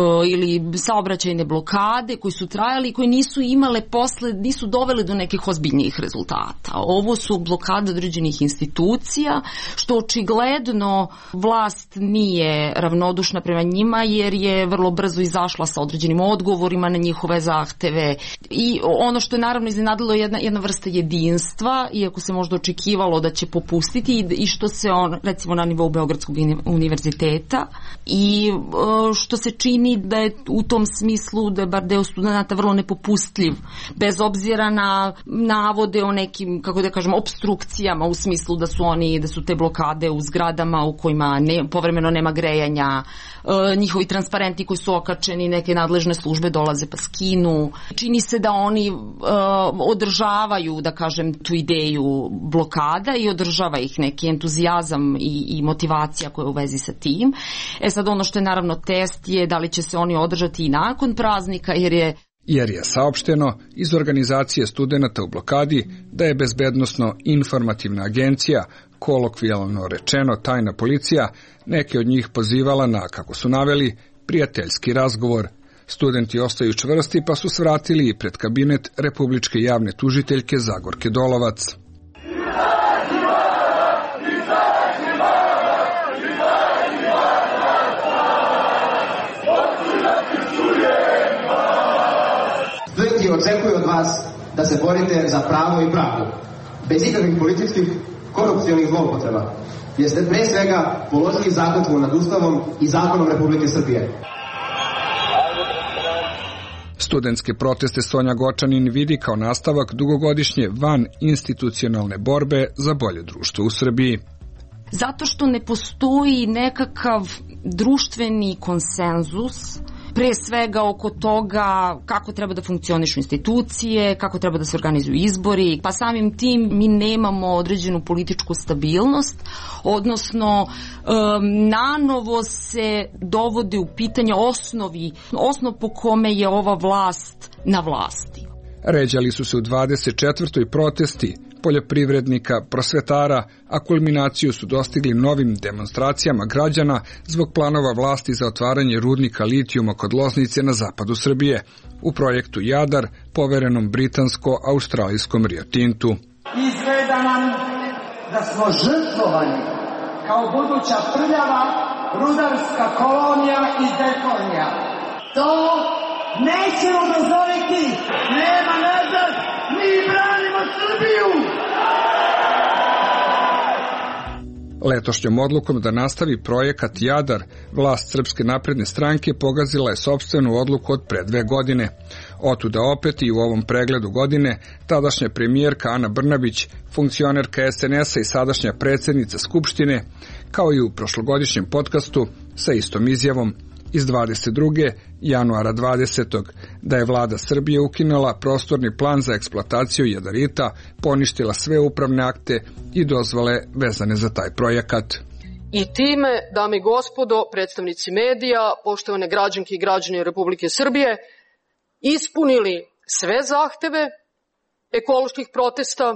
ili saobraćajne blokade koji su trajali i koji nisu imale posle, nisu dovele do nekih ozbiljnijih rezultata. Ovo su blokade određenih institucija, što očigledno vlast nije ravnodušna prema njima, jer je vrlo brzo izašla sa određenim odgovorima na njihove zahteve. I ono što je naravno iznenadilo je jedna, jedna vrsta jedinstva, iako se možda očekivalo da će popustiti, i što se on, recimo na nivou Beogradskog univerziteta, i što se čini da je u tom smislu da je bar deo studenta vrlo nepopustljiv, bez obzira na navode o nekim, kako da kažem, opstrukcijama, u smislu da su oni, da su te blokade u zgradama u kojima ne, povremeno nema grejanja, e, njihovi transparenti koji su okačeni, neke nadležne službe dolaze pa skinu. Čini se da oni e, održavaju, da kažem, tu ideju blokada i održava ih neki entuzijazam i, i motivacija koja je u vezi sa tim. E sad, ono što je naravno test je da li će se oni održati i nakon praznika, jer je jer je saopšteno iz organizacije studenata u blokadi da je Bezbednosno informativna agencija, kolokvijalno rečeno tajna policija, neke od njih pozivala na, kako su naveli, prijateljski razgovor. Studenti ostaju čvrsti pa su svratili pred kabinet Republičke javne tužiteljke Zagorke Dolovac. Studenti očekuju od vas da se borite za pravo i pravdu, bez ikakvih političkih korupcionih zloupotreba, jer ste pre svega položili zakletvu nad Ustavom i zakonom Republike Srbije. Studentske proteste Sonja Gočanin vidi kao nastavak dugogodišnje van institucionalne borbe za bolje društvo u Srbiji. Zato što ne postoji nekakav društveni konsenzus, pre svega oko toga kako treba da funkcionišu institucije, kako treba da se organizuju izbori, pa samim tim mi nemamo određenu političku stabilnost, odnosno um, nanovo se dovode u pitanje osnovi, osnov po kome je ova vlast na vlasti. Ređali su se u dvadeset četvrtoj protesti poljoprivrednika, prosvetara, a kulminaciju su dostigli novim demonstracijama građana zbog planova vlasti za otvaranje rudnika litijuma kod Loznice na zapadu Srbije, u projektu Jadar, poverenom britansko-australijskom Rio Tintu. Izgleda nam da smo žrtvovani kao buduća prljava rudarska kolonija i deponija. To nećemo dozvoliti, nema nazad, mi branimo Srbiju! Letošnjom odlukom da nastavi projekat Jadar, vlast Srpske napredne stranke pogazila je sopstvenu odluku od pre dve godine. Otuda opet i u ovom pregledu godine tadašnja premijerka Ana Brnabić, funkcionerka es en es a i sadašnja predsjednica Skupštine, kao i u prošlogodišnjem podcastu sa istom izjavom iz dvadeset druge januara dvadesetog da je vlada Srbije ukinula prostorni plan za eksploataciju jadarita, poništila sve upravne akte i dozvole vezane za taj projekat. I time, dame i gospodo, predstavnici medija, poštovane građanke i građani Republike Srbije, ispunili sve zahteve ekoloških protesta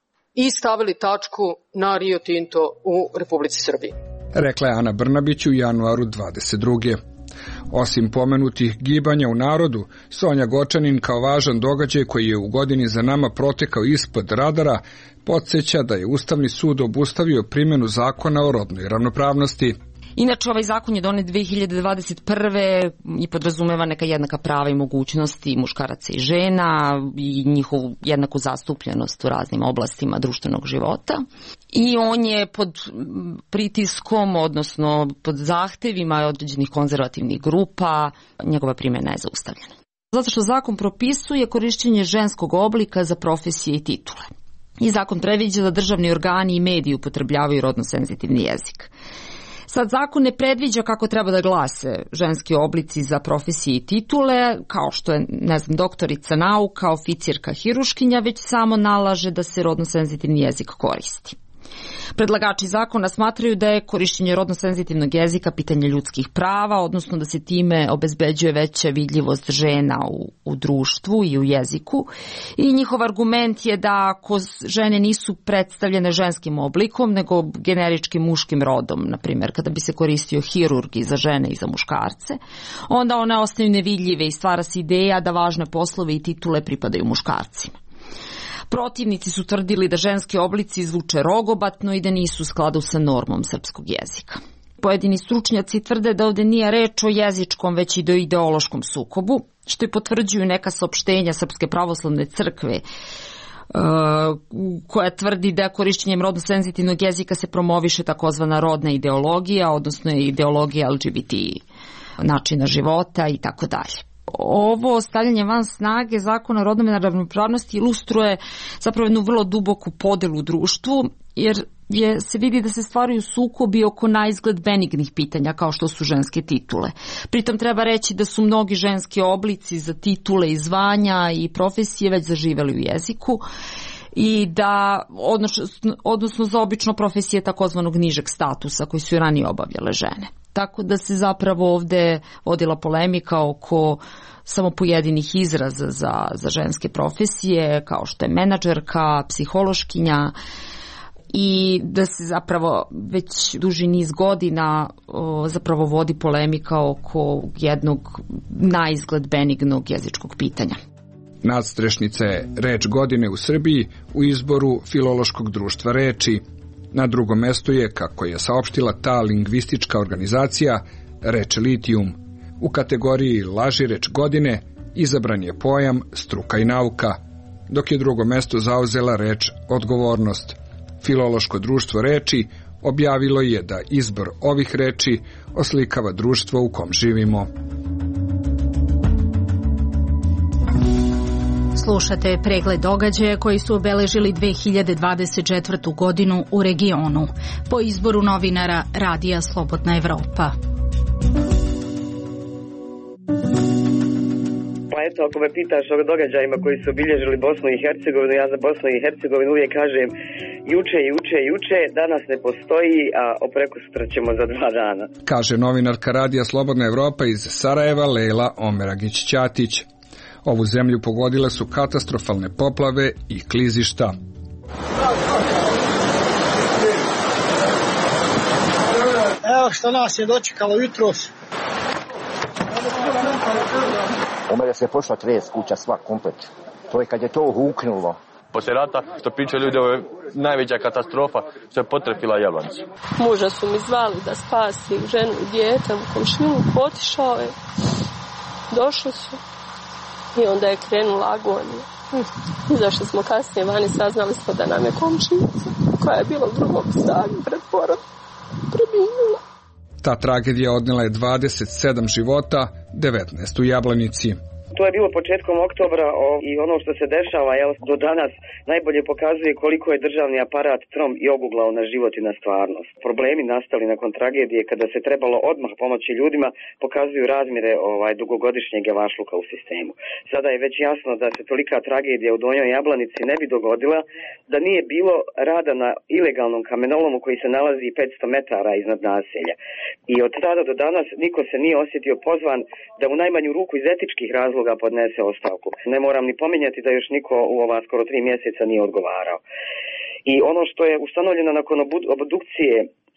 i stavili tačku na Rio Tinto u Republici Srbiji. Rekla je Ana Brnabić u januaru dvadeset druge Osim pomenutih gibanja u narodu, Sonja Gočanin kao važan događaj koji je u godini za nama protekao ispod radara, podsjeća da je Ustavni sud obustavio primjenu zakona o rodnoj ravnopravnosti. Inače, ovaj zakon je donet dve hiljade dvadeset prve i podrazumeva neka jednaka prava i mogućnosti muškaraca i žena i njihovu jednaku zastupljenost u raznim oblastima društvenog života. I on je pod pritiskom, odnosno pod zahtevima određenih konzervativnih grupa, njegova primjena je zaustavljena. Zato što zakon propisuje korišćenje ženskog oblika za profesije i titule. I zakon predviđa da državni organi i mediji upotrebljavaju rodno senzitivni jezik. Sad, zakon ne predviđa kako treba da glase ženski oblici za profesije i titule, kao što je, ne znam, doktorica nauka, oficirka, hiruškinja, već samo nalaže da se rodno senzitivni jezik koristi. Predlagači zakona smatraju da je korišćenje rodno senzitivnog jezika pitanje ljudskih prava, odnosno da se time obezbeđuje veća vidljivost žena u, u društvu i u jeziku. I njihov argument je da ako žene nisu predstavljene ženskim oblikom, nego generičkim muškim rodom, na primjer kada bi se koristio hirurg i za žene i za muškarce, onda one ostaju nevidljive i stvara se ideja da važne poslove i titule pripadaju muškarcima. Protivnici su tvrdili da ženski oblici zvuče rogobatno i da nisu u skladu sa normom srpskog jezika. Pojedini stručnjaci tvrde da ovdje nije reč o jezičkom, već i do ideološkom sukobu, što i potvrđuju neka saopštenja Srpske pravoslavne crkve, koja tvrdi da korišćenjem rodno senzitivnog jezika se promoviše takozvana rodna ideologija, odnosno ideologija el ge be te načina života i tako dalje. Ovo stavljanje van snage zakona o rodnoj ravnopravnosti ilustruje zapravo jednu vrlo duboku podelu u društvu, jer je, se vidi da se stvaraju sukobi oko naizgled benignih pitanja kao što su ženske titule. Pritom treba reći da su mnogi ženski oblici za titule i zvanja i profesije već zaživeli u jeziku i da, odnosno, odnosno za obično profesije takozvanog nižeg statusa koji su i ranije obavljale žene. Tako da se zapravo ovde vodila polemika oko samo pojedinih izraza za, za ženske profesije, kao što je menadžerka, psihološkinja, i da se zapravo već duži niz godina o, zapravo vodi polemika oko jednog naizgled benignog jezičkog pitanja. Nadstrešnica je reč godine u Srbiji u izboru Filološkog društva reči. Na drugom mestu je, kako je saopštila ta lingvistička organizacija, reč litijum. U kategoriji laži reč godine izabran je pojam struka i nauka. dok je drugo mesto zauzela reč odgovornost. Filološko društvo reči objavilo je da izbor ovih reči oslikava društvo u kom živimo. Slušate pregled događaja koji su obeležili dve hiljade dvadeset četvrtu. godinu u regionu, po izboru novinara Radija Slobodna Evropa. Pa eto, ako me pitaš o događajima koji su obilježili Bosnu i Hercegovinu, ja za Bosnu i Hercegovinu uvijek kažem juče, juče, juče, danas ne postoji, a prekosutra ćemo za dva dana. Kaže novinarka Radija Slobodna Evropa iz Sarajeva Lejla Omeragić-Ćatić. Ovu zemlju pogodile su katastrofalne poplave i klizišta. Evo što nas je dočekalo jutros. U mene se pošla trijest kuća sva komplet. To je kad je to huknulo. Poslije rata, što pričaju ljudi, ovo je najveća katastrofa što je potrefila Jablanicu. Muža su mi zvali da spasi ženu i dijete u komšinu, otišao je, došli su i onda je krenula agonija. Izašli smo kasnije vani, saznali smo da nam je komšinica, koja je bila u drugom stanju pred porodom, preminula. Ta tragedija odnela je dvadeset sedam života, devetnaest u Jablanici. To je bilo početkom oktobra o, i ono što se dešava jel, do danas najbolje pokazuje koliko je državni aparat trom i oguglao na život i na stvarnost. Problemi nastali nakon tragedije kada se trebalo odmah pomoći ljudima pokazuju razmjere ovaj, dugogodišnjeg javašluka u sistemu. Sada je već jasno da se tolika tragedija u Donjoj Jablanici ne bi dogodila da nije bilo rada na ilegalnom kamenolomu koji se nalazi petsto metara iznad naselja. I od tada do danas niko se nije osjetio pozvan da u najmanju ruku iz etičkih razloga podnese ostavku. Ne moram ni pominjati da još niko u ova skoro tri mjeseca nije odgovarao. I ono što je ustanovljeno nakon obdukcije,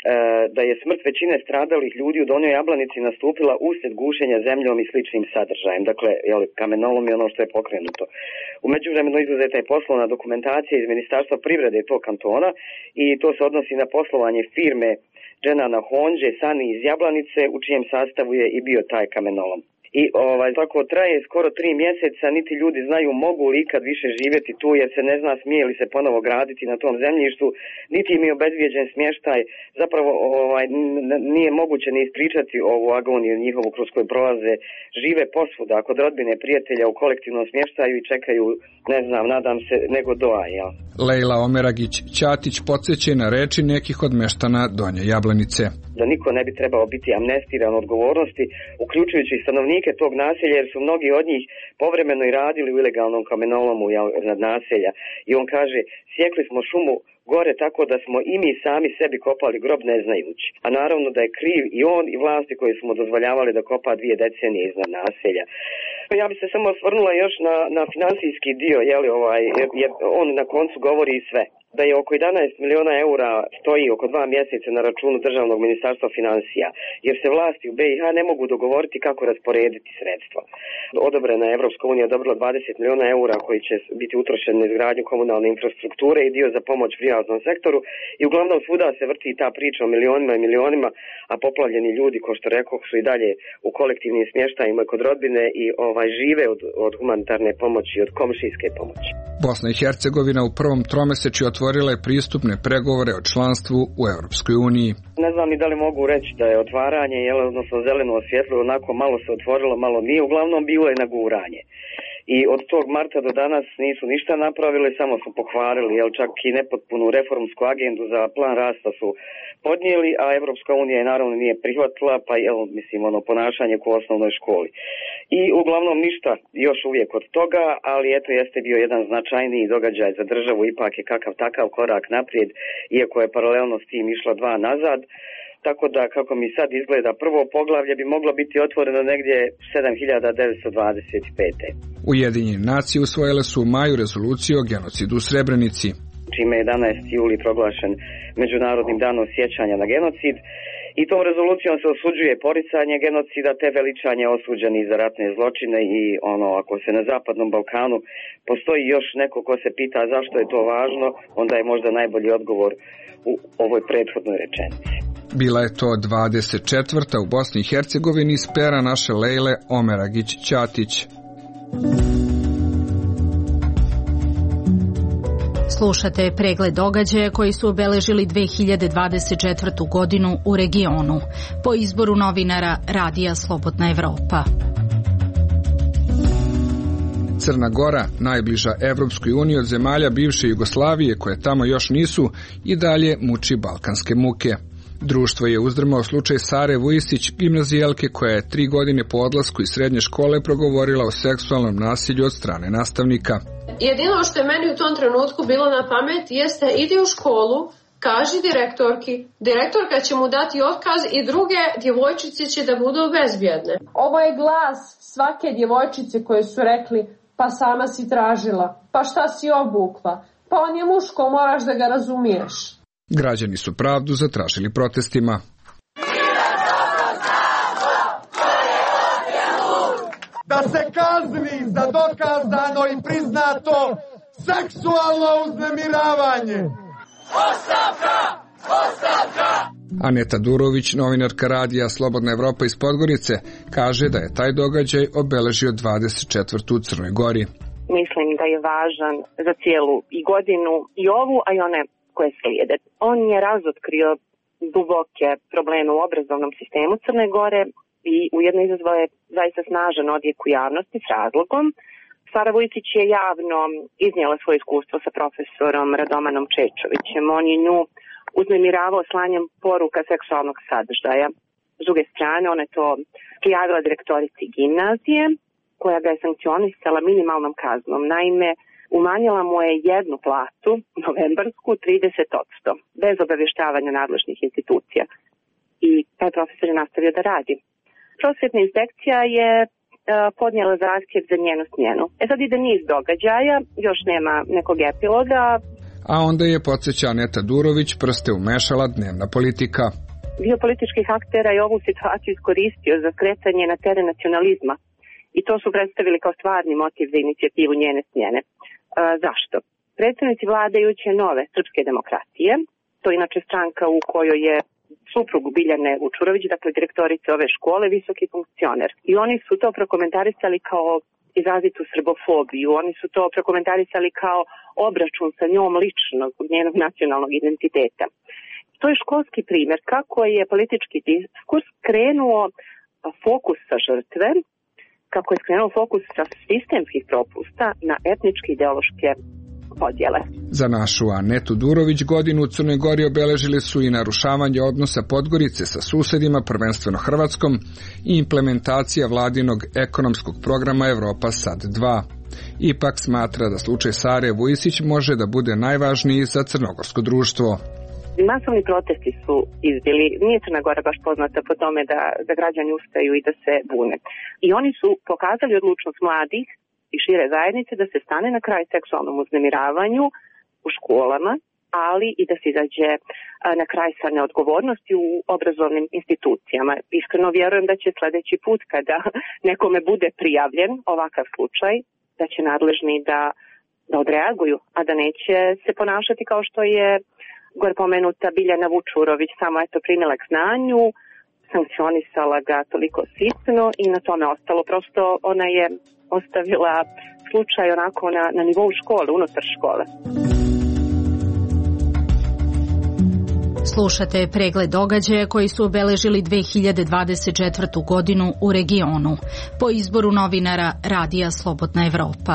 da je smrt većine stradalih ljudi u Donjoj Jablanici nastupila uslijed gušenja zemljom i sličnim sadržajem. Dakle, jel, kamenolom je ono što je pokrenuto. U međuvremenu izuzeta je poslovna dokumentacija iz Ministarstva privrede tog kantona i to se odnosi na poslovanje firme Dženana Honđe Sani iz Jablanice, u čijem sastavu je i bio taj kamenolom. I ovaj, tako traje skoro tri mjeseca, niti ljudi znaju mogu li ikad više živjeti tu, jer se ne zna smije li se ponovo graditi na tom zemljištu, niti im je obezvijeđen smještaj. Zapravo ovaj, nije moguće ni ispričati ovu agoniju njihovu kroz koju prolaze. Žive posvuda kod rodbine, prijatelja u kolektivnom smještaju i čekaju, ne znam, nadam se, nego doa, jel? Lejla Omeragić-Ćatić podsjeća na reči nekih od meštana Donje Jablanice. Da niko ne bi trebao biti amnestiran odgovornosti, uključujući stanovnike tog naselja, jer su mnogi od njih povremeno i radili u ilegalnom kamenolomu nad naselja. I on kaže, sjekli smo šumu gore tako da smo i mi sami sebi kopali grob ne znajući. A naravno da je kriv i on i vlasti koji su mu dozvoljavali da kopa dvije decenije iznad naselja. Ja bi se samo osvrnula još na, na finansijski dio, jeli, ovaj, jer, jer on na koncu govori i sve. Da je oko jedanaest miliona eura stoji oko dva mjeseca na računu Državnog ministarstva financija, jer se vlasti u B i H ne mogu dogovoriti kako rasporediti sredstva. Odobrena je Evropska unija odobrila dvadeset miliona eura koji će biti utrošeni na izgradnju komunalne infrastrukture i dio za pomoć privatnom sektoru i uglavnom svuda se vrti ta priča o milionima i milionima, a poplavljeni ljudi, ko što rekoh, su i dalje u kolektivnim smještajima kod rodbine i ovaj žive od, od humanitarne pomoći, od komšijske pomoći. Bosna i Hercegovina u prvom tromesečju otvorila je pristupne pregovore o članstvu u Europskoj uniji. Ne znam ni da li mogu reći da je otvaranje, jel, odnosno zeleno osvjetlo, onako malo se otvorilo, malo nije, uglavnom bilo je naguranje. I od tog marta do danas nisu ništa napravili, samo su pohvalili, jel, čak i nepotpunu reformsku agendu za plan rasta su podnijeli, a Evropska unija je naravno nije prihvatila, pa jel, mislim, ono ponašanje u osnovnoj školi. I uglavnom ništa još uvijek od toga, ali eto jeste bio jedan značajniji događaj za državu, ipak je kakav takav korak naprijed, iako je paralelno s tim išla dva nazad. Tako da, kako mi sad izgleda, prvo poglavlje bi moglo biti otvoreno negdje sedam hiljada devetsto dvadeset pet. Ujedinjene nacije usvojile su u maju rezoluciju o genocidu u Srebrenici, čime je jedanaesti juli proglašen Međunarodnim danom sjećanja na genocid. I tom rezolucijom se osuđuje poricanje genocida te veličanje osuđenih za ratne zločine i ono, ako se na Zapadnom Balkanu postoji još neko ko se pita zašto je to važno, onda je možda najbolji odgovor u ovoj prethodnoj rečenici. Bila je to dvadeset četvrta u Bosni i Hercegovini iz pera naše Lejle Omeragić-Ćatić. Slušate pregled događaja koji su obeležili dve hiljade dvadeset četvrtu. godinu u regionu. Po izboru novinara Radija Slobodna Evropa. Crna Gora, najbliža Evropskoj uniji od zemalja bivše Jugoslavije koje tamo još nisu, i dalje muči balkanske muke. Društvo je uzdrmao slučaj Sare Vujisić, gimnazijelke koja je tri godine po odlasku iz srednje škole progovorila o seksualnom nasilju od strane nastavnika. Jedino što je meni u tom trenutku bilo na pamet jeste idi u školu, kaži direktorki, direktorka će mu dati otkaz i druge djevojčice će da budu bezbjedne. Ovo je glas svake djevojčice koje su rekli pa sama si tražila, pa šta si obukla, pa on je muško, moraš da ga razumiješ. Građani su pravdu zatražili protestima. Da se kazni za dokazano i priznato seksualno uznemiravanje. Ostavka! Ostavka! Aneta Durović, novinarka radija Slobodna Evropa iz Podgorice, kaže da je taj događaj obeležio dvadeset četvrtu u Crnoj Gori. Mislim da je važan za cijelu i godinu i ovu, a i one koje slijede. On je razotkrio duboke probleme u obrazovnom sistemu Crne Gore i ujedno izazvao je zaista snažan odjek u javnosti s razlogom. Sara Vujisić je javno iznijela svoje iskustvo sa profesorom Radomanom Čečovićem. On je nju uznemiravao slanjem poruka seksualnog sadržaja. S druge strane, ona je to prijavila direktorici gimnazije, koja ga je sankcionisala minimalnom kaznom. Naime, umanjila mu je jednu platu, novembarsku, trideset posto, bez obavještavanja nadležnih institucija. I taj profesor je nastavio da radi. Prosvjetna inspekcija je e, podnijela zahtjev za njenu smjenu. E sad ide niz događaja, još nema nekog epiloga. A onda je, podsjeća Aneta Durović, prste umešala dnevna politika. Dio političkih aktera je ovu situaciju iskoristio za skretanje na teren nacionalizma. I to su predstavili kao stvarni motiv za inicijativu njene smjene. E, zašto? Predstavnici vladajuće nove srpske demokratije, to je inače stranka u kojoj je suprug Biljane Vučurović, dakle direktorice ove škole, visoki funkcioner. I oni su to prokomentarisali kao izrazitu srbofobiju, oni su to prokomentarisali kao obračun sa njom lično zbog njenog nacionalnog identiteta. To je školski primjer kako je politički diskurs krenuo fokus sa žrtve, kako je skrenuo fokus sa sistemskih propusta na etničke ideološke podjele. Za našu Anetu Durović godinu u Crnoj Gori obeležili su i narušavanje odnosa Podgorice sa susedima, prvenstveno Hrvatskom, i implementacija vladinog ekonomskog programa Evropa Sad dva. Ipak smatra da slučaj Sare Vujisić može da bude najvažniji za crnogorsko društvo. Masovni protesti su izbili, nije Crna Gora baš poznata po tome da, da građani ustaju i da se bune. I oni su pokazali odlučnost mladih i šire zajednice da se stane na kraj seksualnom uznemiravanju u školama, ali i da se izađe na kraj sa neodgovornosti u obrazovnim institucijama. Iskreno vjerujem da će sljedeći put kada nekome bude prijavljen ovakav slučaj, da će nadležni da, da odreaguju, a da neće se ponašati kao što je gore pomenuta Biljana Vučurović, samo eto primila k znanju, sankcionisala ga toliko sitno i na tome ostalo. Prosto ona je ostavila slučaj onako na, na nivou škole, unutar škole. Slušate pregled događaja koji su obeležili dve hiljade dvadeset četvrtu. godinu u regionu. Po izboru novinara Radija Slobodna Evropa.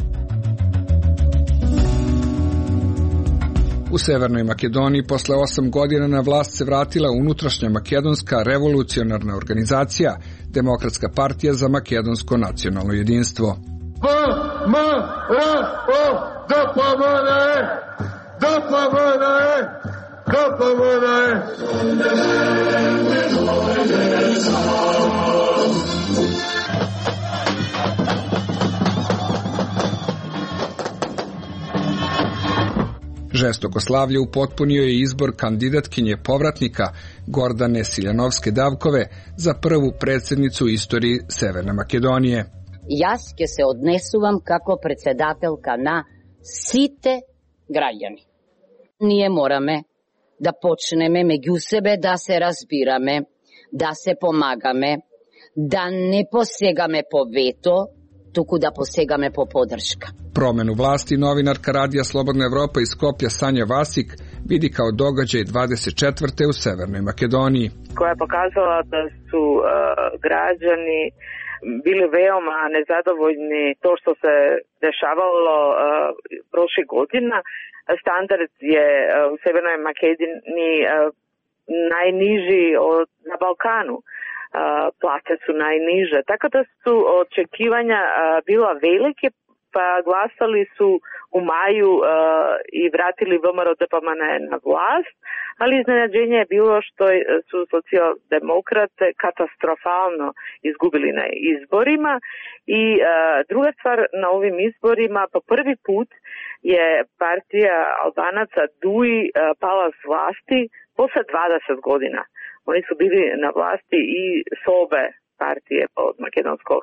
U Severnoj Makedoniji posle osam godina na vlast se vratila unutrašnja makedonska revolucionarna organizacija, Demokratska partija za makedonsko nacionalno jedinstvo. P, M, R, O, D, P, M, N, E, D, P, M, N, E, D, P, M, N, E. Žestoko slavlje upotpunio je izbor kandidatkinje povratnika Gordane Siljanovske-Davkove za prvu predsjednicu u istoriji Severne Makedonije. Јас ќе се однесувам како председателка на сите граѓани. Ние мораме да почнеме меѓу себе да се разбираме, да се помагаме, да не посегаме по вето tuku da posegame po podrška. Promenu vlasti novinarka Radija Slobodna Evropa iz Skoplja Sanja Vasik vidi kao događaj dvadeset četvrte u Severnoj Makedoniji. Koja je pokazala da su uh, građani bili veoma nezadovoljni to što se dešavalo uh, prošle godina. Standard je uh, u Severnoj Makedoniji uh, najniži od, na Balkanu. Uh, plate su najniže. Tako da su očekivanja uh, bila velike, pa glasali su u maju uh, i vratili V M R O D P M N na vlast, ali iznenađenje je bilo što su socijaldemokrate katastrofalno izgubili na izborima i uh, druga stvar na ovim izborima, po prvi put je partija Albanaca D U I uh, pala s vlasti posle dvadeset godina. Oni su bili na vlasti i s obe partije od makedonskog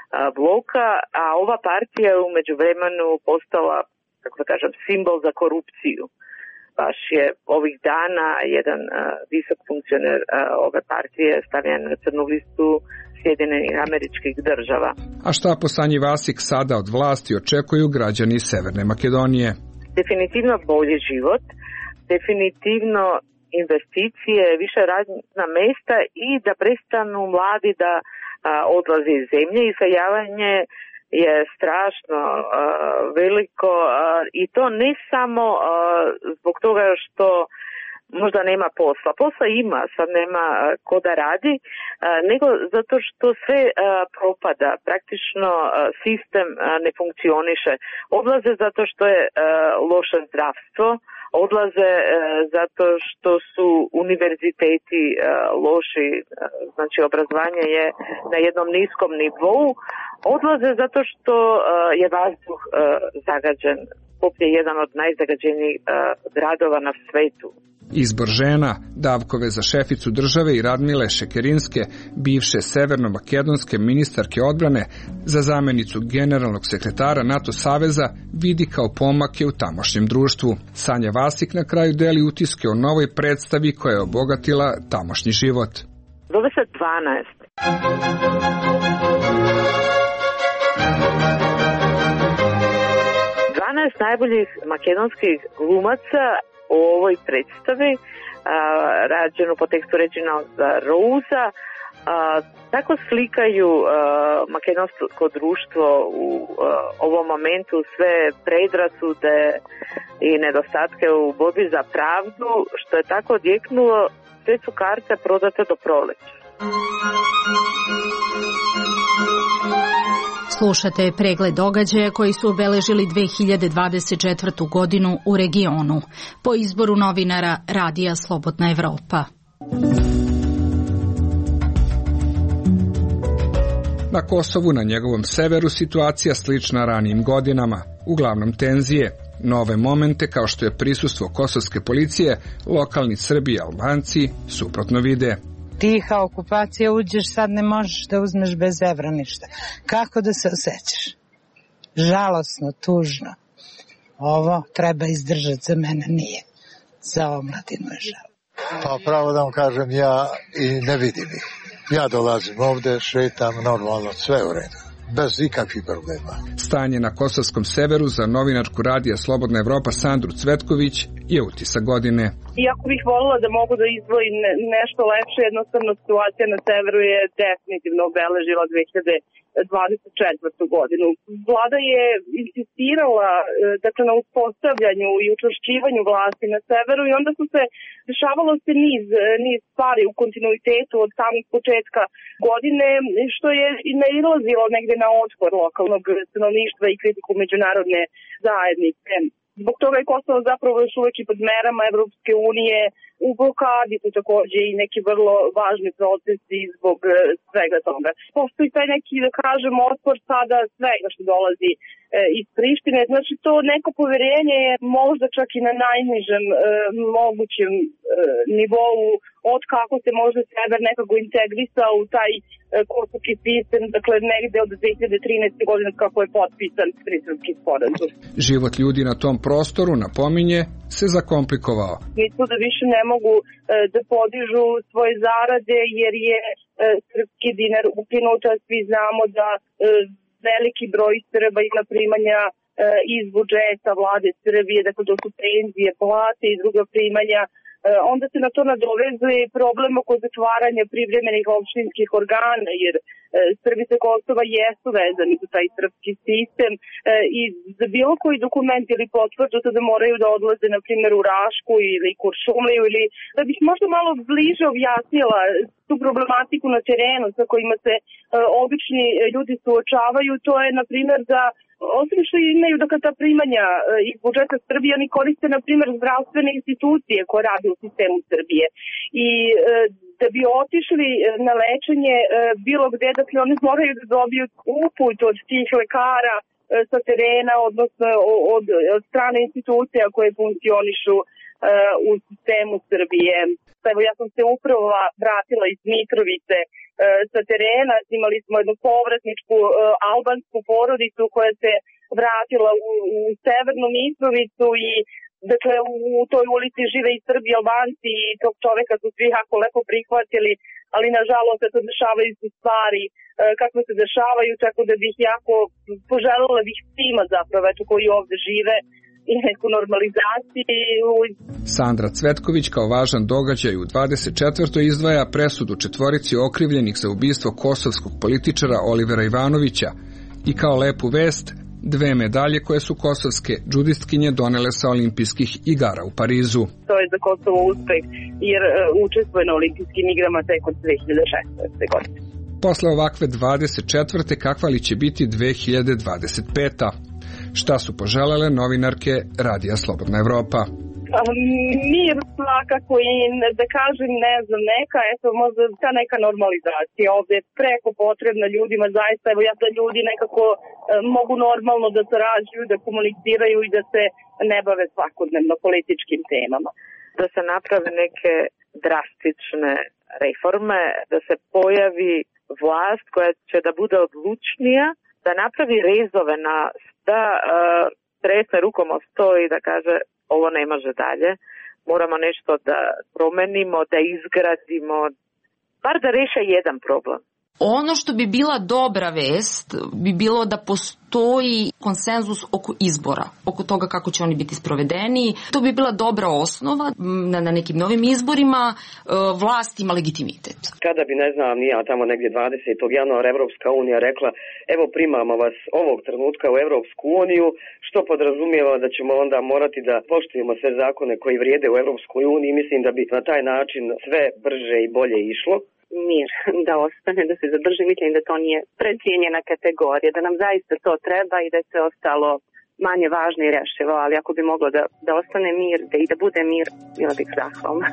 bloka, a ova partija je u međuvremenu postala, kako da kažem, simbol za korupciju. Baš je ovih dana jedan uh, visok funkcioner uh, ove partije stavljen na crnu listu Sjedinjenih Američkih Država. A šta po Sanji Vasik sada od vlasti očekuju građani Severne Makedonije? Definitivno bolji život, definitivno investicije, više radna mesta i da prestanu mladi da odlazi iz zemlje. Iseljavanje je strašno uh, veliko uh, i to ne samo uh, zbog toga što možda nema posla. Posla ima, sad nema uh, ko da radi, uh, nego zato što sve uh, propada. Praktično uh, sistem uh, ne funkcioniše. Odlaze zato što je uh, loše zdravstvo, odlaze e, zato što su univerziteti e, loši, e, znači obrazovanje je na jednom niskom nivou, odlaze zato što e, je vazduh e, zagađen. Skoplje je jedan od najzagađenijih e, gradova na svetu. Izbor žena, Davkove za šeficu države i Radmile Šekerinske, bivše severno-makedonske ministarke odbrane, za zamenicu generalnog sekretara NATO saveza, vidi kao pomake u tamošnjem društvu. Sanja Vasik na kraju deli utiske o novoj predstavi koja je obogatila tamošnji život. Zove se dvanaest. dvanaest najboljih makedonskih glumaca u ovoj predstavi, uh, rađenu po tekstu Reginalda Rousa, uh, tako slikaju uh, makedonsko društvo u uh, ovom momentu, sve predrasude i nedostatke u borbi za pravdu, što je tako odjeknulo, sve su karte prodate do proleća. Slušate pregled događaja koji su obeležili dve hiljade dvadeset četvrtu. godinu u regionu, po izboru novinara Radija Slobodna Evropa. Na Kosovu, na njegovom severu, situacija slična ranijim godinama, uglavnom tenzije. Nove momente, kao što je prisustvo kosovske policije, lokalni Srbi i Albanci suprotno vide. Tiha okupacija, uđeš, sad ne možeš da uzmeš bez evra ništa. Kako da se osjećaš? Žalosno, tužno. Ovo treba izdržati, za mene nije. Za omladinu je žal. Pa pravo da vam kažem, ja i ne vidim ih. Ja dolazim ovde, šetam, normalno, sve u redu. Bez ikakvih problema. Stanje na kosovskom severu za novinarku Radija Slobodna Evropa Sandru Cvetković je utisak godine. Iako bih volila da mogu da izdvojim nešto lepše, jednostavno situacija na severu je definitivno obeležila dve hiljade dvadeset četvrtu. godinu. Vlada je insistirala dakle, na uspostavljanju i učvršćivanju vlasti na severu i onda su se dešavalo se niz, niz stvari u kontinuitetu od samog početka godine, što je i nailazilo negde na otpor lokalnog stanovništva i kritiku međunarodne zajednice. Zbog toga je Kosovo zapravo još uvek i pod merama Evropske unije, u blokadi su takođe i neki vrlo važni procesi zbog svega toga. Postoji taj neki, da kažemo, otpor sada svega što dolazi e, iz Prištine. Znači to neko poverenje je možda čak i na najnižem e, mogućem e, nivou od kako se možda sever nekako integrisao u taj e, kosovski sistem, dakle negde od dve hiljade trinaeste. godine kako je potpisan Briselski sporazum. Život ljudi na tom prostoru, napominje, se zakomplikovao. Mislim da više ne mogu e, da podižu svoje zarade jer je e, srpski dinar ukinut, a svi znamo da e, veliki broj Srba ima primanja iz budžeta vlade Srbije, dakle to su penzije, plate i druga primanja. Onda se na to nadovezuje problem oko zatvaranja privremenih opštinskih organa, jer Srbi sa Kosova jesu vezani za taj srpski sistem i za bilo koji dokument ili potvrdu da moraju da odlaze, na primjer, u Rašku ili Kuršumliju, ili da bih možda malo bliže objasnila tu problematiku na terenu sa kojima se obični ljudi suočavaju. To je, na primjer, da osim što imaju dakle ta primanja iz budžeta Srbije, oni koriste, na primjer, zdravstvene institucije koje rade u sistemu Srbije. I da bi otišli na lečenje bilo gde, dakle oni moraju da dobiju uput od tih lekara sa terena, odnosno od, od strane institucija koje funkcionišu u sistemu Srbije. Evo, ja sam se upravo vratila iz Mitrovice sa terena, imali smo jednu povratničku albansku porodicu koja se vratila u, u severnu Mitrovicu i dakle u toj ulici žive i Srbi i Albanci i tog čoveka su svi jako lepo prihvatili, ali nažalost se to dešavaju su stvari kako se dešavaju, tako da bih jako poželjela bih svima zapravo eto, koji ovde žive i neku normalizaciju. Sandra Cvetković kao važan događaj u dvadeset četvrtoj izdvaja presudu četvorici okrivljenih za ubistvo kosovskog političara Olivera Ivanovića i kao lepu vest dve medalje koje su kosovske džudistkinje donele sa olimpijskih igara u Parizu. To je za Kosovo uspeh jer učestvuje na olimpijskim igrama tek od dve hiljade šesnaeste. godine. Posle ovakve dvadeset četvrte kakva li će biti dve hiljade dvadeset peta? Šta su poželele novinarke Radija Slobodna Evropa? Mir svakako i da kažem, ne znam, neka, eto, možda ta neka normalizacija ovde je preko potrebna ljudima, zaista, evo ja da ljudi nekako e, mogu normalno da sarađuju, da komuniciraju i da se ne bave svakodnevno političkim temama. Da se naprave neke drastične reforme, da se pojavi vlast koja će da bude odlučnija, da napravi rezove na da uh, tresne rukom o sto i da kaže ovo ne može dalje, moramo nešto da promenimo, da izgradimo, bar da reše jedan problem. Ono što bi bila dobra vest bi bilo da postoji konsenzus oko izbora, oko toga kako će oni biti sprovedeni. To bi bila dobra osnova na, na nekim novim izborima, vlast ima legitimitet. Kada bi, ne znam, ja tamo negdje dvadesetog januara Evropska unija rekla evo primamo vas ovog trenutka u Evropsku uniju, što podrazumijeva da ćemo onda morati da poštujemo sve zakone koji vrijede u Evropskoj uniji, mislim da bi na taj način sve brže i bolje išlo. Mir da ostane, da se zadrži, mislim da to nije precijenjena kategorija, da nam zaista to treba i da se ostalo manje važno i rešivo, ali ako bi moglo da, da ostane mir da i da bude mir, bila bih zahvalna.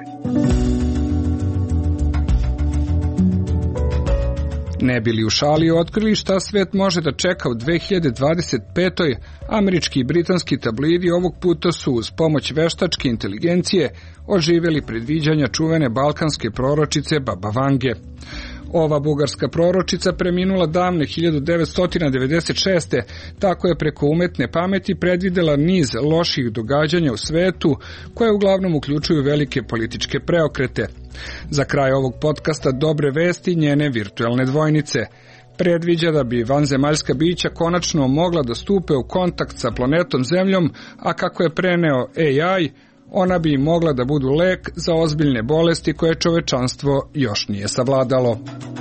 Ne bili u šali otkrili šta svet može da čeka u dve hiljade dvadeset petoj, američki i britanski tabloidi ovog puta su uz pomoć veštačke inteligencije oživjeli predviđanja čuvene balkanske proročice Baba Vange. Ova bugarska proročica preminula davne hiljadu devetsto devedeset šeste. Tako je preko umetne pameti predvidela niz loših događanja u svetu, koje uglavnom uključuju velike političke preokrete. Za kraj ovog podcasta dobre vesti njene virtuelne dvojnice. Predviđa da bi vanzemaljska bića konačno mogla da stupe u kontakt sa planetom Zemljom, a kako je preneo A I, ona bi mogla da budu lek za ozbiljne bolesti koje čovečanstvo još nije savladalo.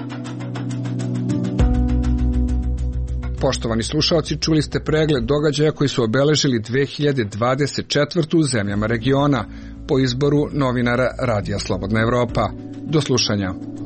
Poštovani slušaoci, čuli ste pregled događaja koji su obeležili dve hiljade dvadeset četvrtu u zemljama regiona po izboru novinara Radija Slobodna Evropa. Do slušanja.